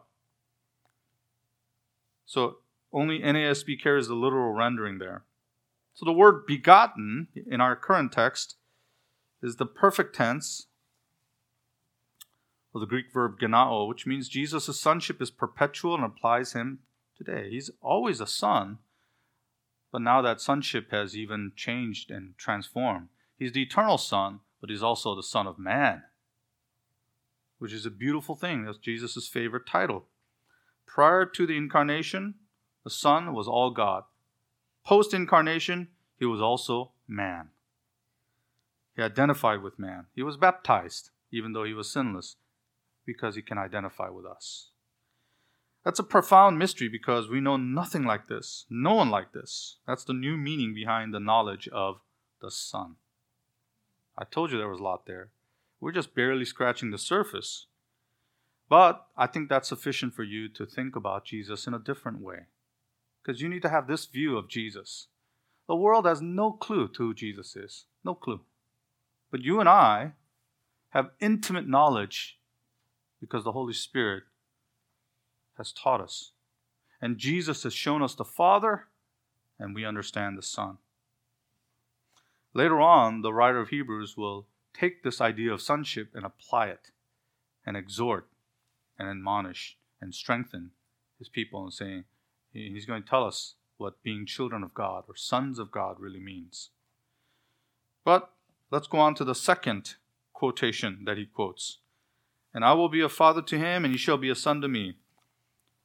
S1: So only NASB carries the literal rendering there. So the word begotten in our current text is the perfect tense of the Greek verb genao, which means Jesus' sonship is perpetual and applies him today. He's always a son, but now that sonship has even changed and transformed. He's the eternal Son, but he's also the Son of Man, which is a beautiful thing. That's Jesus' favorite title. Prior to the incarnation, the Son was all God. Post-incarnation, he was also man. He identified with man. He was baptized, even though he was sinless, because he can identify with us. That's a profound mystery because we know nothing like this. No one like this. That's the new meaning behind the knowledge of the Son. I told you there was a lot there. We're just barely scratching the surface. But I think that's sufficient for you to think about Jesus in a different way. Because you need to have this view of Jesus. The world has no clue to who Jesus is. No clue. But you and I have intimate knowledge because the Holy Spirit has taught us. And Jesus has shown us the Father, and we understand the Son. Later on, the writer of Hebrews will take this idea of sonship and apply it, and exhort, and admonish, and strengthen his people, and saying, he's going to tell us what being children of God or sons of God really means. But let's go on to the second quotation that he quotes. And I will be a father to him, and he shall be a son to me.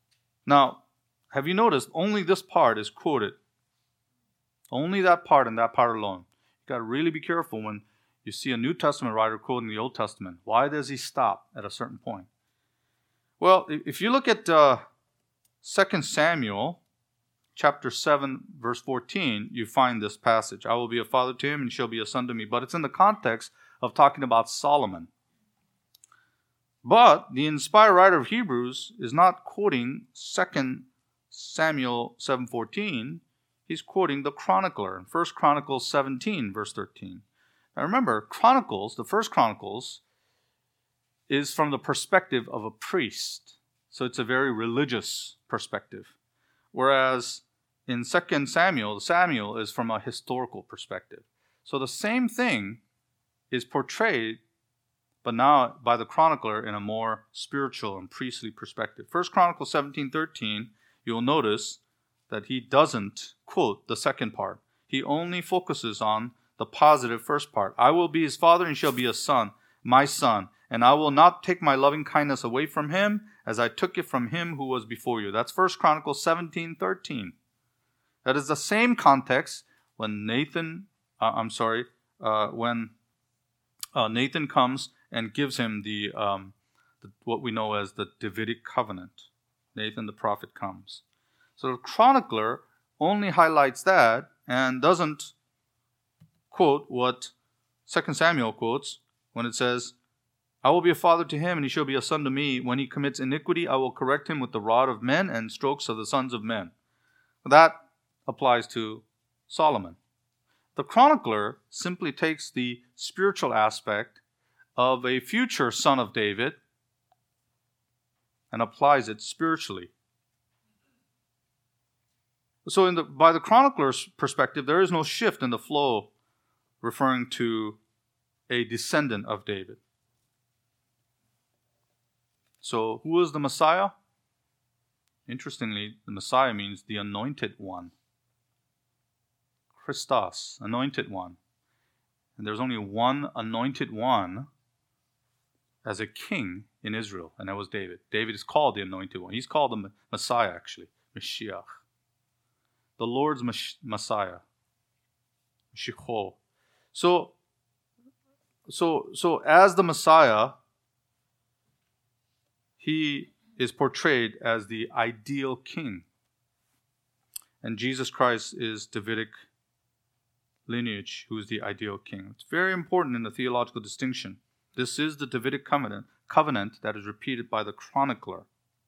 S1: Now, have you noticed only this part is quoted? Only that part and that part alone. You've got to really be careful when you see a New Testament writer quoting the Old Testament. Why does he stop at a certain point? Well, if you look at 2 Samuel chapter 7, verse 14, you find this passage. I will be a father to him and he shall be a son to me. But it's in the context of talking about Solomon. But the inspired writer of Hebrews is not quoting 2 Samuel 7:14. He's quoting the chronicler in 1 Chronicles 17, verse 13. Now remember, Chronicles, the first Chronicles, is from the perspective of a priest. So it's a very religious perspective. Whereas in 2 Samuel, Samuel is from a historical perspective. So the same thing is portrayed, but now by the chronicler in a more spiritual and priestly perspective. 1 Chronicles 17:13, you'll notice that he doesn't quote the second part. He only focuses on the positive first part. I will be his father and he shall be a son, my son, and I will not take my loving kindness away from him as I took it from him who was before you. That's 1 Chronicles 17:13. That is the same context when Nathan comes and gives him the what we know as the Davidic covenant. Nathan the prophet comes. So the chronicler only highlights that and doesn't quote what 2 Samuel quotes when it says, I will be a father to him and he shall be a son to me. When he commits iniquity, I will correct him with the rod of men and strokes of the sons of men. That applies to Solomon. The chronicler simply takes the spiritual aspect of a future son of David and applies it spiritually. So by the chronicler's perspective, there is no shift in the flow referring to a descendant of David. So who is the Messiah? Interestingly, the Messiah means the anointed one. Christos, anointed one. And there's only one anointed one as a king in Israel, and that was David. David is called the anointed one. He's called the Messiah, actually, Mashiach. The Lord's Messiah, Mashiach. So as the Messiah, he is portrayed as the ideal king. And Jesus Christ is Davidic lineage, who is the ideal king. It's very important in the theological distinction. This is the Davidic covenant that is repeated by the chronicler.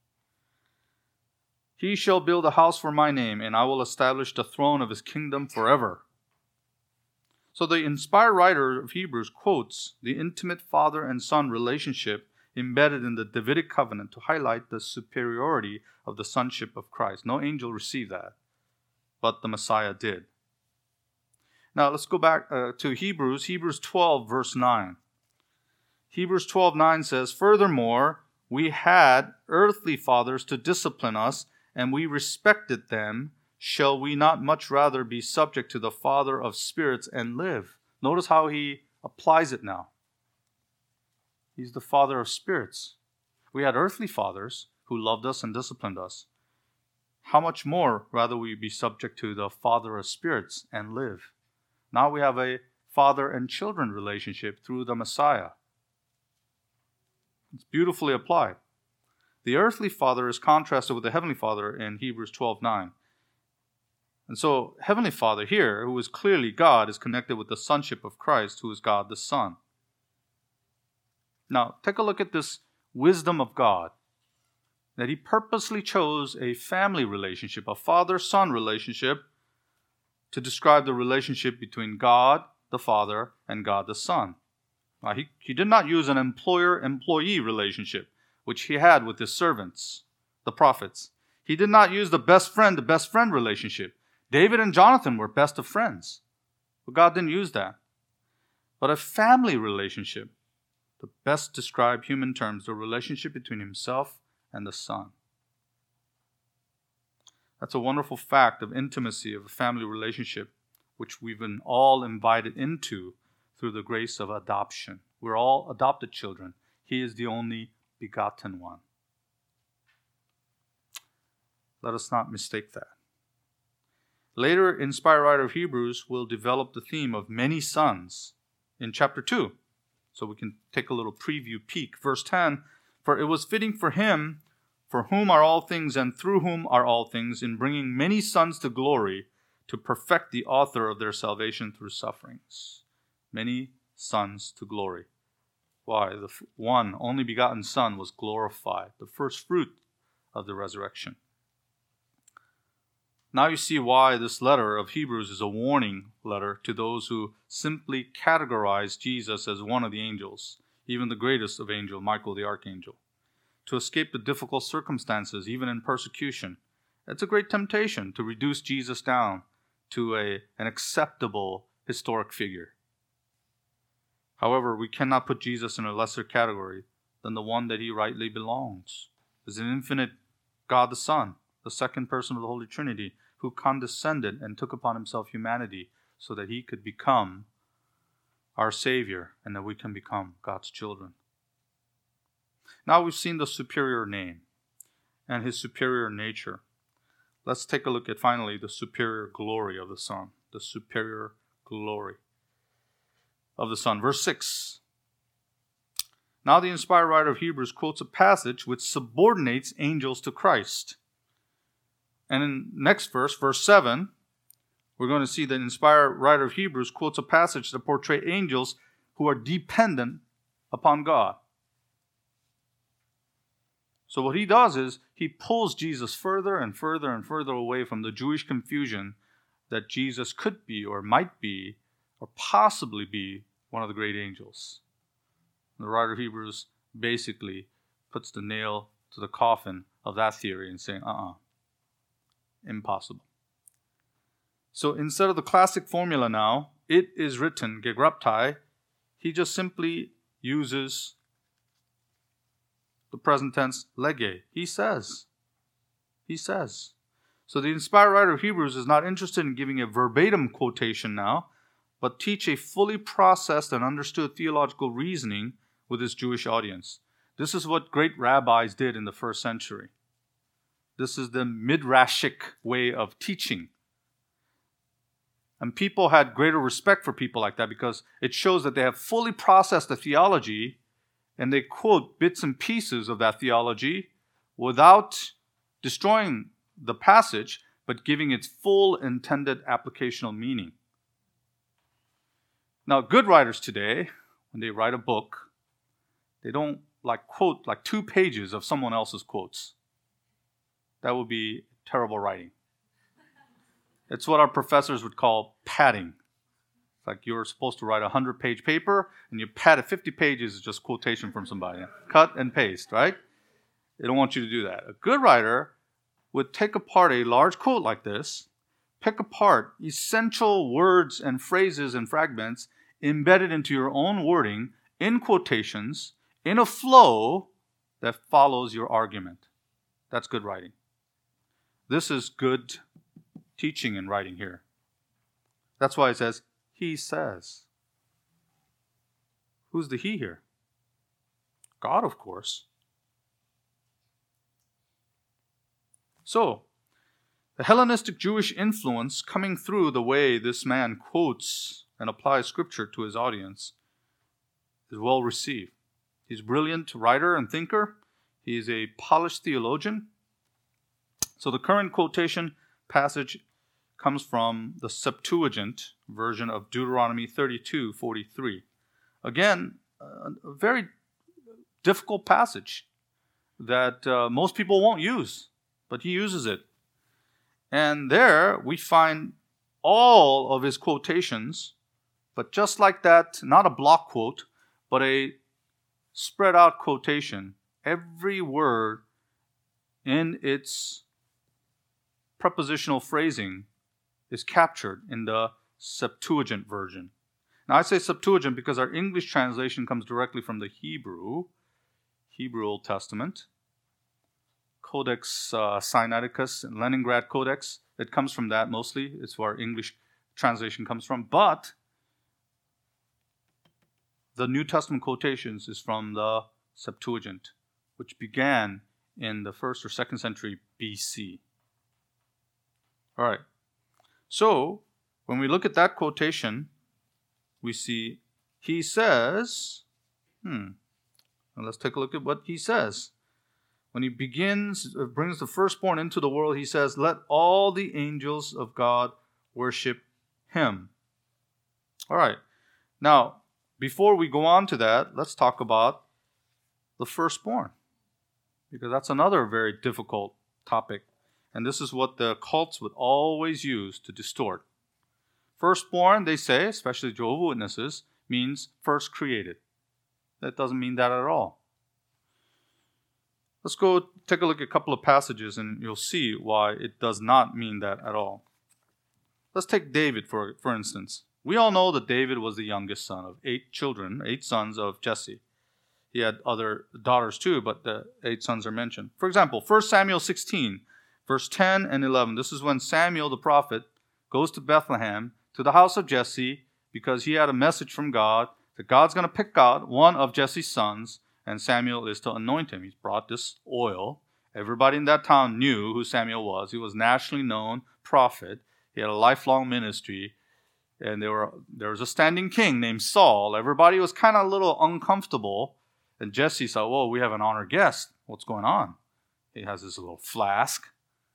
S1: He shall build a house for my name, and I will establish the throne of his kingdom forever. So the inspired writer of Hebrews quotes the intimate father and son relationship embedded in the Davidic covenant to highlight the superiority of the sonship of Christ. No angel received that, but the Messiah did. Now let's go back to Hebrews 12, verse 9. Hebrews 12:9 says, furthermore, we had earthly fathers to discipline us, and we respected them. Shall we not much rather be subject to the Father of spirits and live? Notice how he applies it now. He's the Father of spirits. We had earthly fathers who loved us and disciplined us. How much more rather we be subject to the Father of spirits and live? Now we have a father and children relationship through the Messiah. It's beautifully applied. The earthly father is contrasted with the heavenly father in Hebrews 12:9. And so, heavenly Father here, who is clearly God, is connected with the sonship of Christ, who is God the Son. Now, take a look at this wisdom of God, that he purposely chose a family relationship, a father-son relationship, to describe the relationship between God the Father and God the Son. Now, he did not use an employer-employee relationship, which he had with his servants, the prophets. He did not use the best friend relationship. David and Jonathan were best of friends. But God didn't use that. But a family relationship, to best describe human terms, the relationship between himself and the Son. That's a wonderful fact of intimacy of a family relationship, which we've been all invited into through the grace of adoption. We're all adopted children. He is the only begotten one. Let us not mistake that. Later, inspired writer of Hebrews will develop the theme of many sons in chapter 2. So we can take a little preview peek. Verse 10, for it was fitting for him, for whom are all things and through whom are all things, in bringing many sons to glory, to perfect the author of their salvation through sufferings. Many sons to glory. Why? The one only begotten Son was glorified, the first fruit of the resurrection. Now you see why this letter of Hebrews is a warning letter to those who simply categorize Jesus as one of the angels, even the greatest of angels, Michael the archangel. To escape the difficult circumstances, even in persecution, it's a great temptation to reduce Jesus down to an acceptable historic figure. However, we cannot put Jesus in a lesser category than the one that he rightly belongs. As an infinite God the Son, the second person of the Holy Trinity, who condescended and took upon himself humanity so that he could become our Savior and that we can become God's children. Now we've seen the superior name and his superior nature. Let's take a look at finally the superior glory of the Son. The superior glory of the Son. Verse 6. Now the inspired writer of Hebrews quotes a passage which subordinates angels to Christ. And in next verse, verse 7, we're going to see the inspired writer of Hebrews quotes a passage that portrays angels who are dependent upon God. So what he does is he pulls Jesus further and further and further away from the Jewish confusion that Jesus could be or might be or possibly be one of the great angels. The writer of Hebrews basically puts the nail to the coffin of that theory and saying, impossible. So instead of the classic formula now, it is written, gegraptai, he just simply uses the present tense lege. He says. So the inspired writer of Hebrews is not interested in giving a verbatim quotation now, but teach a fully processed and understood theological reasoning with his Jewish audience. This is what great rabbis did in the first century. This is the midrashic way of teaching. And people had greater respect for people like that because it shows that they have fully processed the theology and they quote bits and pieces of that theology without destroying the passage, but giving its full intended applicational meaning. Now, good writers today, when they write a book, they don't quote 2 pages of someone else's quotes. That would be terrible writing. It's what our professors would call padding. It's like you're supposed to write a 100-page paper, and you pad it 50 pages is just quotation from somebody. Cut and paste, right? They don't want you to do that. A good writer would take apart a large quote like this, pick apart essential words and phrases and fragments embedded into your own wording in quotations in a flow that follows your argument. That's good writing. This is good teaching and writing here. That's why it says, he says. Who's the he here? God, of course. So, the Hellenistic Jewish influence coming through the way this man quotes and applies scripture to his audience is well received. He's a brilliant writer and thinker. He is a polished theologian. So the current quotation passage comes from the Septuagint version of Deuteronomy 32:43. Again, a very difficult passage that most people won't use, but he uses it. And there we find all of his quotations, but just like that, not a block quote, but a spread out quotation. Every word in its prepositional phrasing is captured in the Septuagint version. Now I say Septuagint because our English translation comes directly from the Hebrew Old Testament. Codex Sinaiticus and Leningrad Codex. It comes from that mostly. It's where our English translation comes from. But the New Testament quotations is from the Septuagint, which began in the 1st or 2nd century BC. All right. So, when we look at that quotation, we see he says, now let's take a look at what he says. When he brings the firstborn into the world, he says, let all the angels of God worship him. All right. Now, before we go on to that, let's talk about the firstborn, because that's another very difficult topic. And this is what the cults would always use to distort. Firstborn, they say, especially Jehovah's Witnesses, means first created. That doesn't mean that at all. Let's go take a look at a couple of passages and you'll see why it does not mean that at all. Let's take David, for instance. We all know that David was the youngest son of 8 sons of Jesse. He had other daughters too, but the 8 sons are mentioned. For example, 1 Samuel 16, verse 10 and 11. This is when Samuel the prophet goes to Bethlehem, to the house of Jesse, because he had a message from God that God's going to pick out one of Jesse's sons, and Samuel is to anoint him. He's brought this oil. Everybody in that town knew who Samuel was. He was a nationally known prophet. He had a lifelong ministry. And there was a standing king named Saul. Everybody was kind of a little uncomfortable. And Jesse said, whoa, we have an honored guest. What's going on? He has this little flask.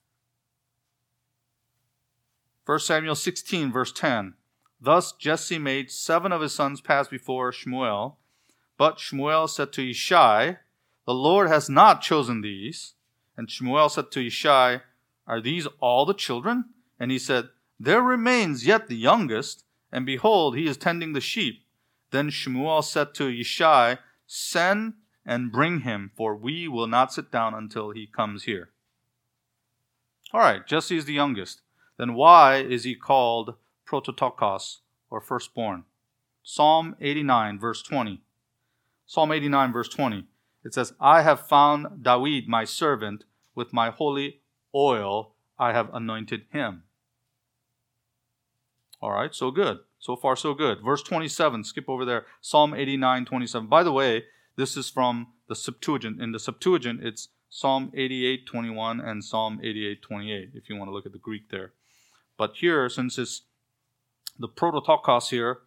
S1: 1 Samuel 16, verse 10. Thus Jesse made 7 of his sons pass before Shmuel. But Shmuel said to Yishai, the Lord has not chosen these. And Shmuel said to Yishai, are these all the children? And he said, there remains yet the youngest, and behold, he is tending the sheep. Then Shmuel said to Yishai, send and bring him, for we will not sit down until he comes here. All right, Jesse is the youngest. Then why is he called Prototokos, or firstborn? Psalm 89, verse 20. Psalm 89, verse 20. It says, I have found David, my servant, with my holy oil I have anointed him. All right, so good. So far, so good. Verse 27, skip over there. Psalm 89, 27. By the way, this is from the Septuagint. In the Septuagint, it's Psalm 88, 21 and Psalm 88, 28, if you want to look at the Greek there. But here, since it's the Prototokos here,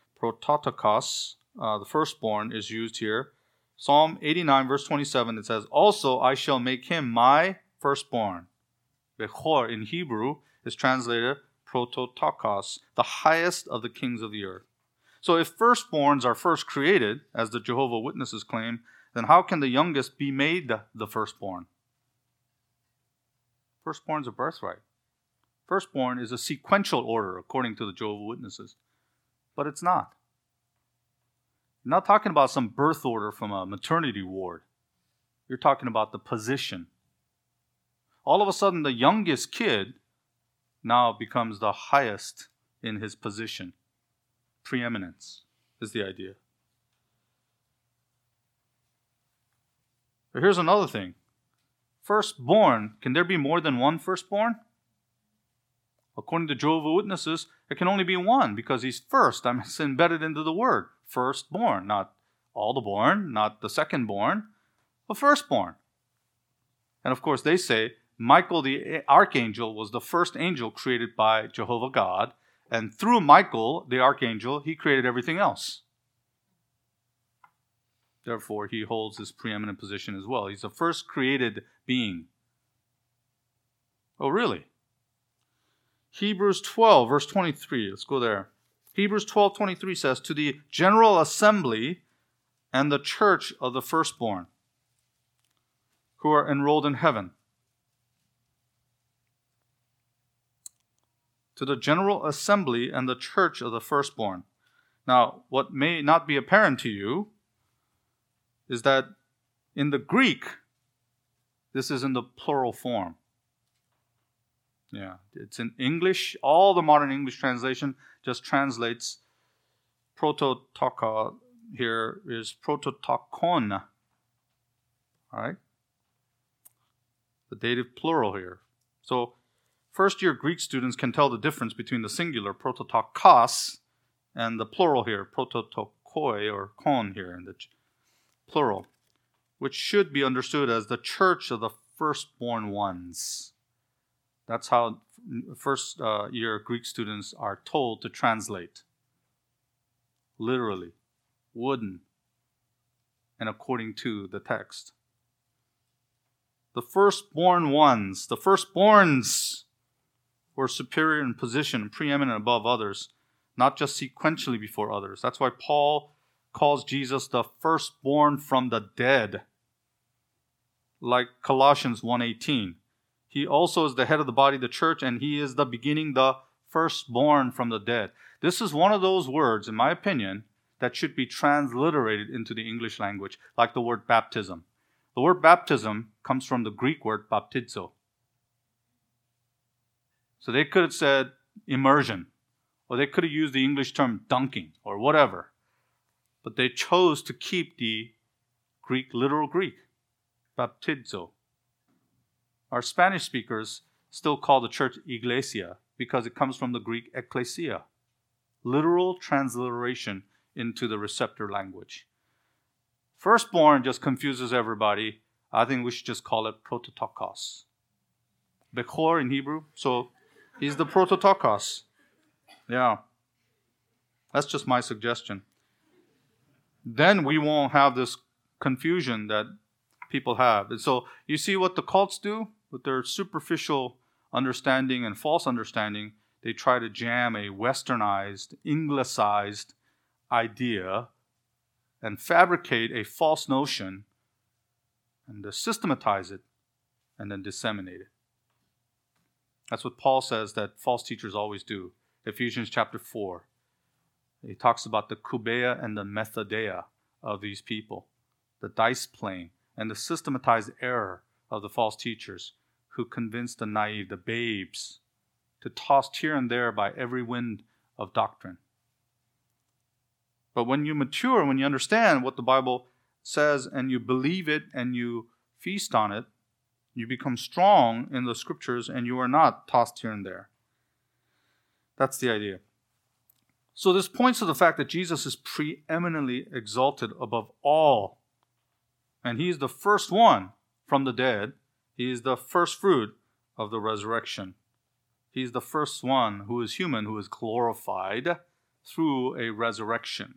S1: the firstborn is used here. Psalm 89, verse 27, it says, also I shall make him my firstborn. Bechor in Hebrew is translated Prototokos, the highest of the kings of the earth. So if firstborns are first created, as the Jehovah's Witnesses claim, then how can the youngest be made the firstborn? Firstborn's a birthright. Firstborn is a sequential order, according to the Jehovah's Witnesses. But it's not. You're not talking about some birth order from a maternity ward. You're talking about the position. All of a sudden, the youngest kid now becomes the highest in his position. Preeminence is the idea. But here's another thing. Firstborn, can there be more than one firstborn? According to Jehovah's Witnesses, it can only be one because he's first. It's embedded into the word. Firstborn, not all the born, not the secondborn, the firstborn. And of course, they say Michael the archangel was the first angel created by Jehovah God, and through Michael the archangel, he created everything else. Therefore, he holds this preeminent position as well. He's the first created being. Oh, really? Hebrews 12, verse 23. Let's go there. Hebrews 12:23 says, to the general assembly and the church of the firstborn who are enrolled in heaven. To the general assembly and the church of the firstborn. Now, what may not be apparent to you is that in the Greek, this is in the plural form. Yeah, it's in English. All the modern English translation just translates prototoko here is prototokon. All right? The dative plural here. So, first-year Greek students can tell the difference between the singular prototokos and the plural here, prototokoi or kon here in the plural, which should be understood as the church of the firstborn ones. That's how first year Greek students are told to translate literally, wooden, and according to the text. The firstborn ones, the firstborns were superior in position and preeminent above others, not just sequentially before others. That's why Paul calls Jesus the firstborn from the dead, like Colossians 1:18. He also is the head of the body, the church, and he is the beginning, the firstborn from the dead. This is one of those words, in my opinion, that should be transliterated into the English language, like the word baptism. The word baptism comes from the Greek word baptizo. So they could have said immersion, or they could have used the English term dunking, or whatever. But they chose to keep the Greek, literal Greek, baptizo. Our Spanish speakers still call the church iglesia because it comes from the Greek ekklesia, literal transliteration into the receptor language. Firstborn just confuses everybody. I think we should just call it prototokos. Bechor in Hebrew. So he's the prototokos. Yeah. That's just my suggestion. Then we won't have this confusion that people have. And so you see what the cults do with their superficial understanding and false understanding. They try to jam a westernized, anglicized idea and fabricate a false notion and to systematize it and then disseminate it. That's what Paul says that false teachers always do. Ephesians chapter 4. He talks about the kubeia and the methodeia of these people, the dice playing and the systematized error of the false teachers who convince the naive, the babes, to tossed here and there by every wind of doctrine. But when you mature, when you understand what the Bible says and you believe it and you feast on it, you become strong in the scriptures and you are not tossed here and there. That's the idea. So this points to the fact that Jesus is preeminently exalted above all. And he is the first one from the dead. He is the first fruit of the resurrection. He is the first one who is human, who is glorified through a resurrection.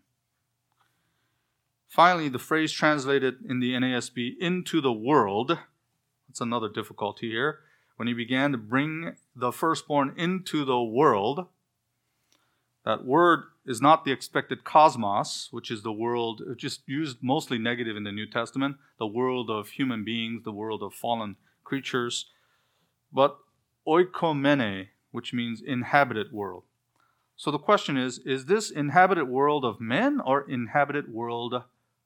S1: Finally, the phrase translated in the NASB, into the world, that's another difficulty here. When he began to bring the firstborn into the world, that word is not the expected cosmos, which is the world, just used mostly negative in the New Testament, the world of human beings, the world of fallen creatures, but oikomene, which means inhabited world. So the question is this inhabited world of men or inhabited world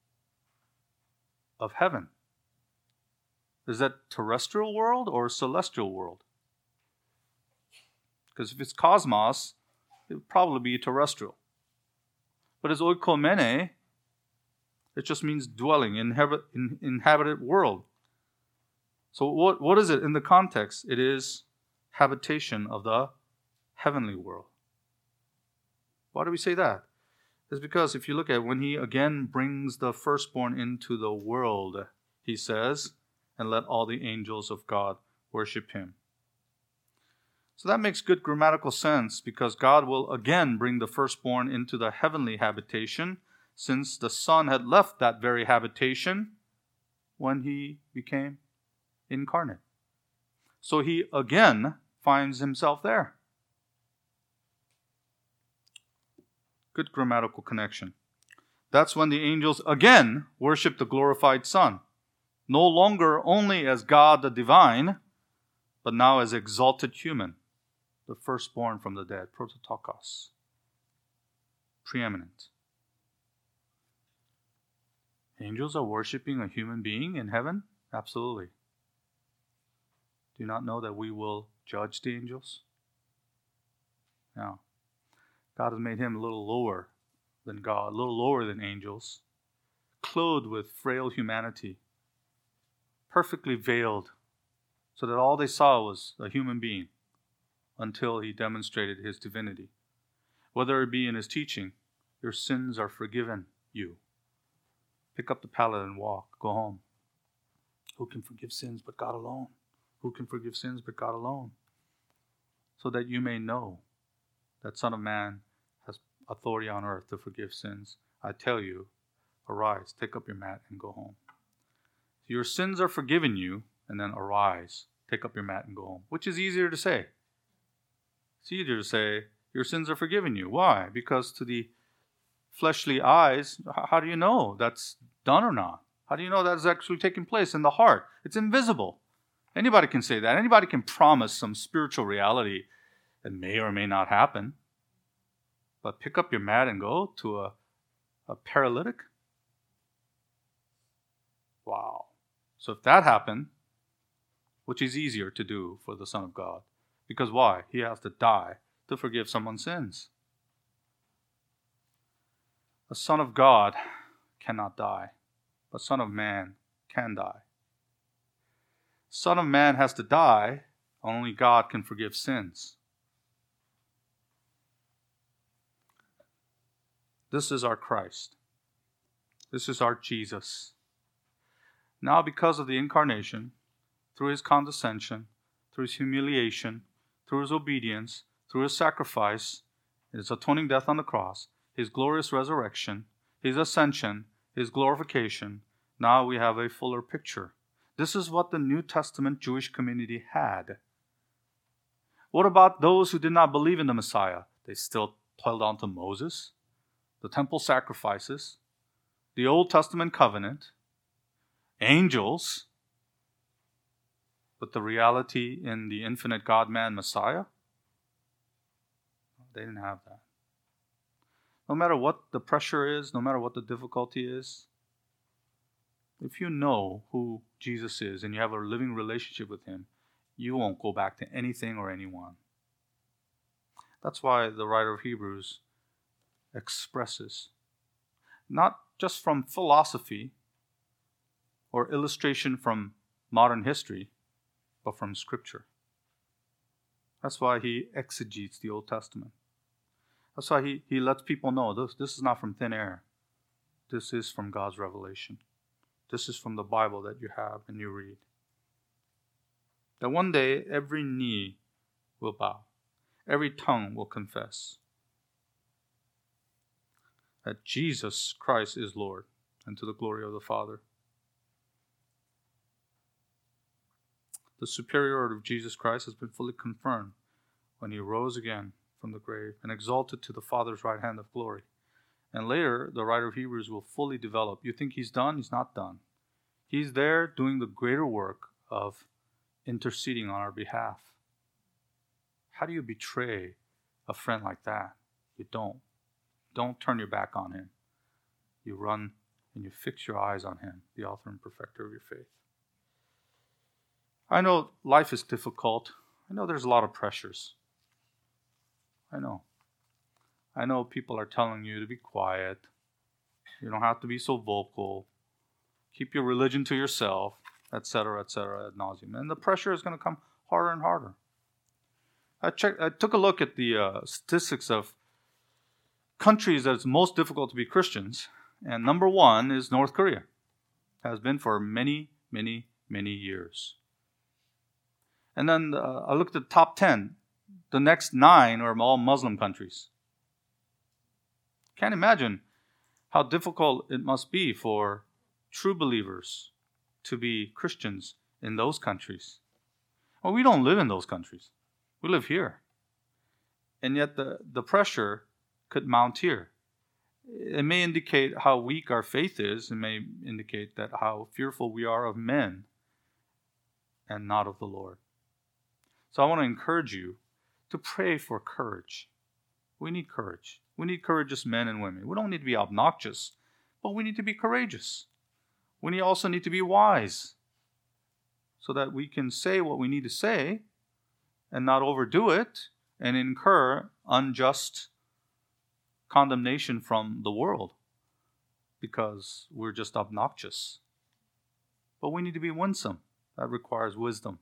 S1: of heaven? Is that terrestrial world or celestial world? Because if it's cosmos, it would probably be terrestrial. But as oikomene, it just means dwelling, inhabited world. So what is it in the context? It is habitation of the heavenly world. Why do we say that? It's because if you look at when he again brings the firstborn into the world, he says, and let all the angels of God worship him. So that makes good grammatical sense because God will again bring the firstborn into the heavenly habitation since the Son had left that very habitation when he became incarnate. So he again finds himself there. Good grammatical connection. That's when the angels again worship the glorified Son, no longer only as God the divine, but now as exalted human, the firstborn from the dead, prototokos, preeminent. Angels are worshiping a human being in heaven? Absolutely. Do you not know that we will judge the angels? No. God has made him a little lower than God, a little lower than angels, clothed with frail humanity, perfectly veiled, so that all they saw was a human being until he demonstrated his divinity. Whether it be in his teaching, your sins are forgiven you. Pick up the pallet and walk, go home. Who can forgive sins but God alone? Who can forgive sins but God alone? so that you may know that Son of Man has authority on earth to forgive sins. I tell you, arise, take up your mat, and go home. Your sins are forgiven you, and then arise, take up your mat, and go home. Which is easier to say? It's easier to say, your sins are forgiven you. Why? Because to the fleshly eyes, how do you know that's done or not? How do you know that's actually taking place in the heart? It's invisible. Anybody can say that. Anybody can promise some spiritual reality that may or may not happen. But pick up your mat and go to a paralytic? Wow. So if that happened, which is easier to do for the Son of God? Because why? He has to die to forgive someone's sins. The Son of God cannot die, but Son of Man can die. Son of Man has to die, only God can forgive sins. This is our Christ. This is our Jesus. Now, because of the incarnation, through his condescension, through his humiliation, through his obedience, through his sacrifice, his atoning death on the cross, his glorious resurrection, his ascension, his glorification, now we have a fuller picture. This is what the New Testament Jewish community had. What about those who did not believe in the Messiah? They still held on to Moses, the temple sacrifices, the Old Testament covenant, angels, but the reality in the infinite God-man Messiah? They didn't have that. No matter what the pressure is, no matter what the difficulty is, if you know who Jesus is and you have a living relationship with him, you won't go back to anything or anyone. That's why the writer of Hebrews expresses, not just from philosophy or illustration from modern history, but from Scripture. That's why he exegetes the Old Testament. That's why he lets people know this is not from thin air. This is from God's revelation. This is from the Bible that you have and you read. That one day every knee will bow. Every tongue will confess that Jesus Christ is Lord, and to the glory of the Father. The superiority of Jesus Christ has been fully confirmed when he rose again from the grave and exalted to the Father's right hand of glory. And later, the writer of Hebrews will fully develop. You think he's done? He's not done. He's there doing the greater work of interceding on our behalf. How do you betray a friend like that? You don't. Don't turn your back on him. You run and you fix your eyes on him, the author and perfecter of your faith. I know life is difficult. I know there's a lot of pressures. I know people are telling you to be quiet. You don't have to be so vocal. Keep your religion to yourself, etc., ad nauseum. And the pressure is going to come harder and harder. I took a look at the statistics of countries that it's most difficult to be Christians, and number one is North Korea. Has been for many, many, many years. And then I looked at the top 10. The next 9 are all Muslim countries. Can't imagine how difficult it must be for true believers to be Christians in those countries. Well, we don't live in those countries. We live here. And yet the pressure could mount here. It may indicate how weak our faith is. It may indicate that how fearful we are of men and not of the Lord. So I want to encourage you to pray for courage. We need courage. We need courageous men and women. We don't need to be obnoxious, but we need to be courageous. We also need to be wise so that we can say what we need to say and not overdo it and incur unjust condemnation from the world because we're just obnoxious. But we need to be winsome. That requires wisdom.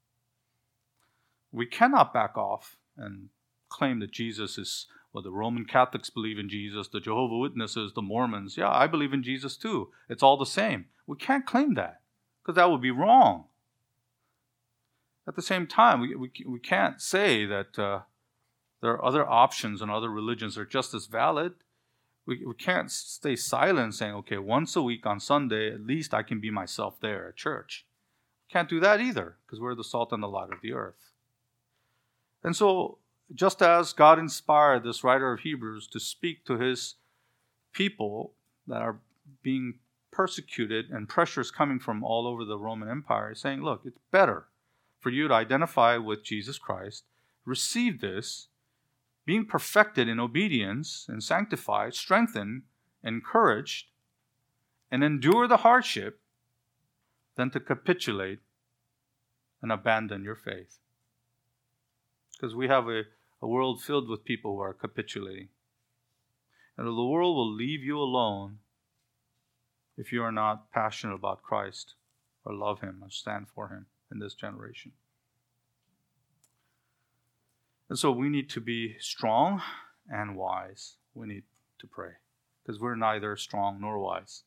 S1: We cannot back off and claim that Jesus is, well, the Roman Catholics believe in Jesus, the Jehovah's Witnesses, the Mormons. Yeah, I believe in Jesus too. It's all the same. We can't claim that because that would be wrong. At the same time, we can't say that there are other options and other religions that are just as valid. We can't stay silent saying, okay, once a week on Sunday, at least I can be myself there at church. Can't do that either, because we're the salt and the light of the earth. And so, just as God inspired this writer of Hebrews to speak to his people that are being persecuted and pressures coming from all over the Roman Empire, saying, look, it's better for you to identify with Jesus Christ, receive this, being perfected in obedience and sanctified, strengthened, encouraged, and endure the hardship, than to capitulate and abandon your faith. Because we have a world filled with people who are capitulating. And the world will leave you alone if you are not passionate about Christ or love Him or stand for Him in this generation. And so we need to be strong and wise. We need to pray because we're neither strong nor wise.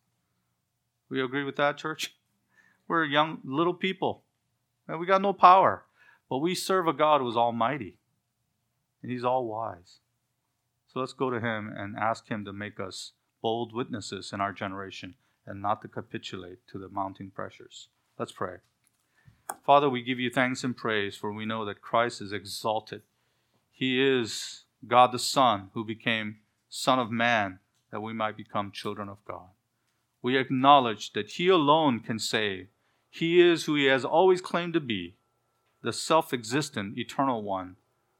S1: We agree with that, church? We're young little people and we got no power, but we serve a God who is almighty and He's all wise. So let's go to Him and ask Him to make us bold witnesses in our generation and not to capitulate to the mounting pressures. Let's pray. Father, we give you thanks and praise, for we know that Christ is exalted. He is God the Son who became Son of Man that we might become children of God. We acknowledge that He alone can save. He is who He has always claimed to be, the self-existent, eternal one,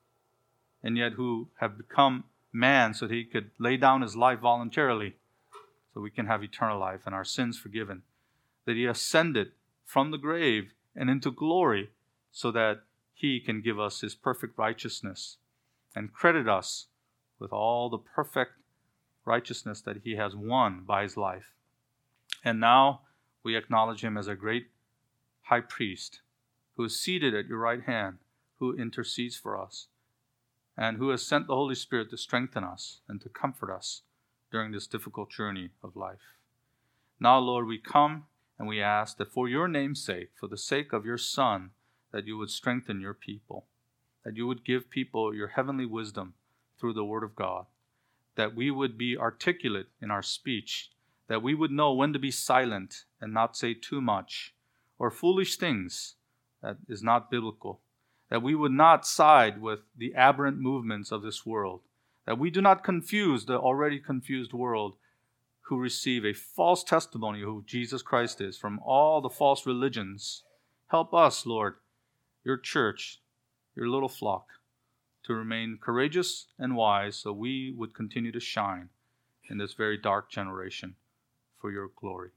S1: and yet who have become man so that He could lay down His life voluntarily so we can have eternal life and our sins forgiven. That He ascended from the grave and into glory so that He can give us His perfect righteousness and credit us with all the perfect righteousness that He has won by His life. And now we acknowledge Him as a great high priest who is seated at your right hand, who intercedes for us, and who has sent the Holy Spirit to strengthen us and to comfort us during this difficult journey of life. Now, Lord, we come and we ask that for your name's sake, for the sake of your Son, that you would strengthen your people, that you would give people your heavenly wisdom through the Word of God, that we would be articulate in our speech, that we would know when to be silent and not say too much or foolish things that is not biblical, that we would not side with the aberrant movements of this world, that we do not confuse the already confused world who receive a false testimony of who Jesus Christ is from all the false religions. Help us, Lord, your church, your little flock, to remain courageous and wise so we would continue to shine in this very dark generation for your glory.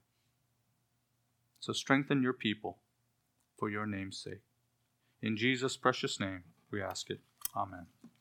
S1: So strengthen your people for your name's sake. In Jesus' precious name, we ask it. Amen.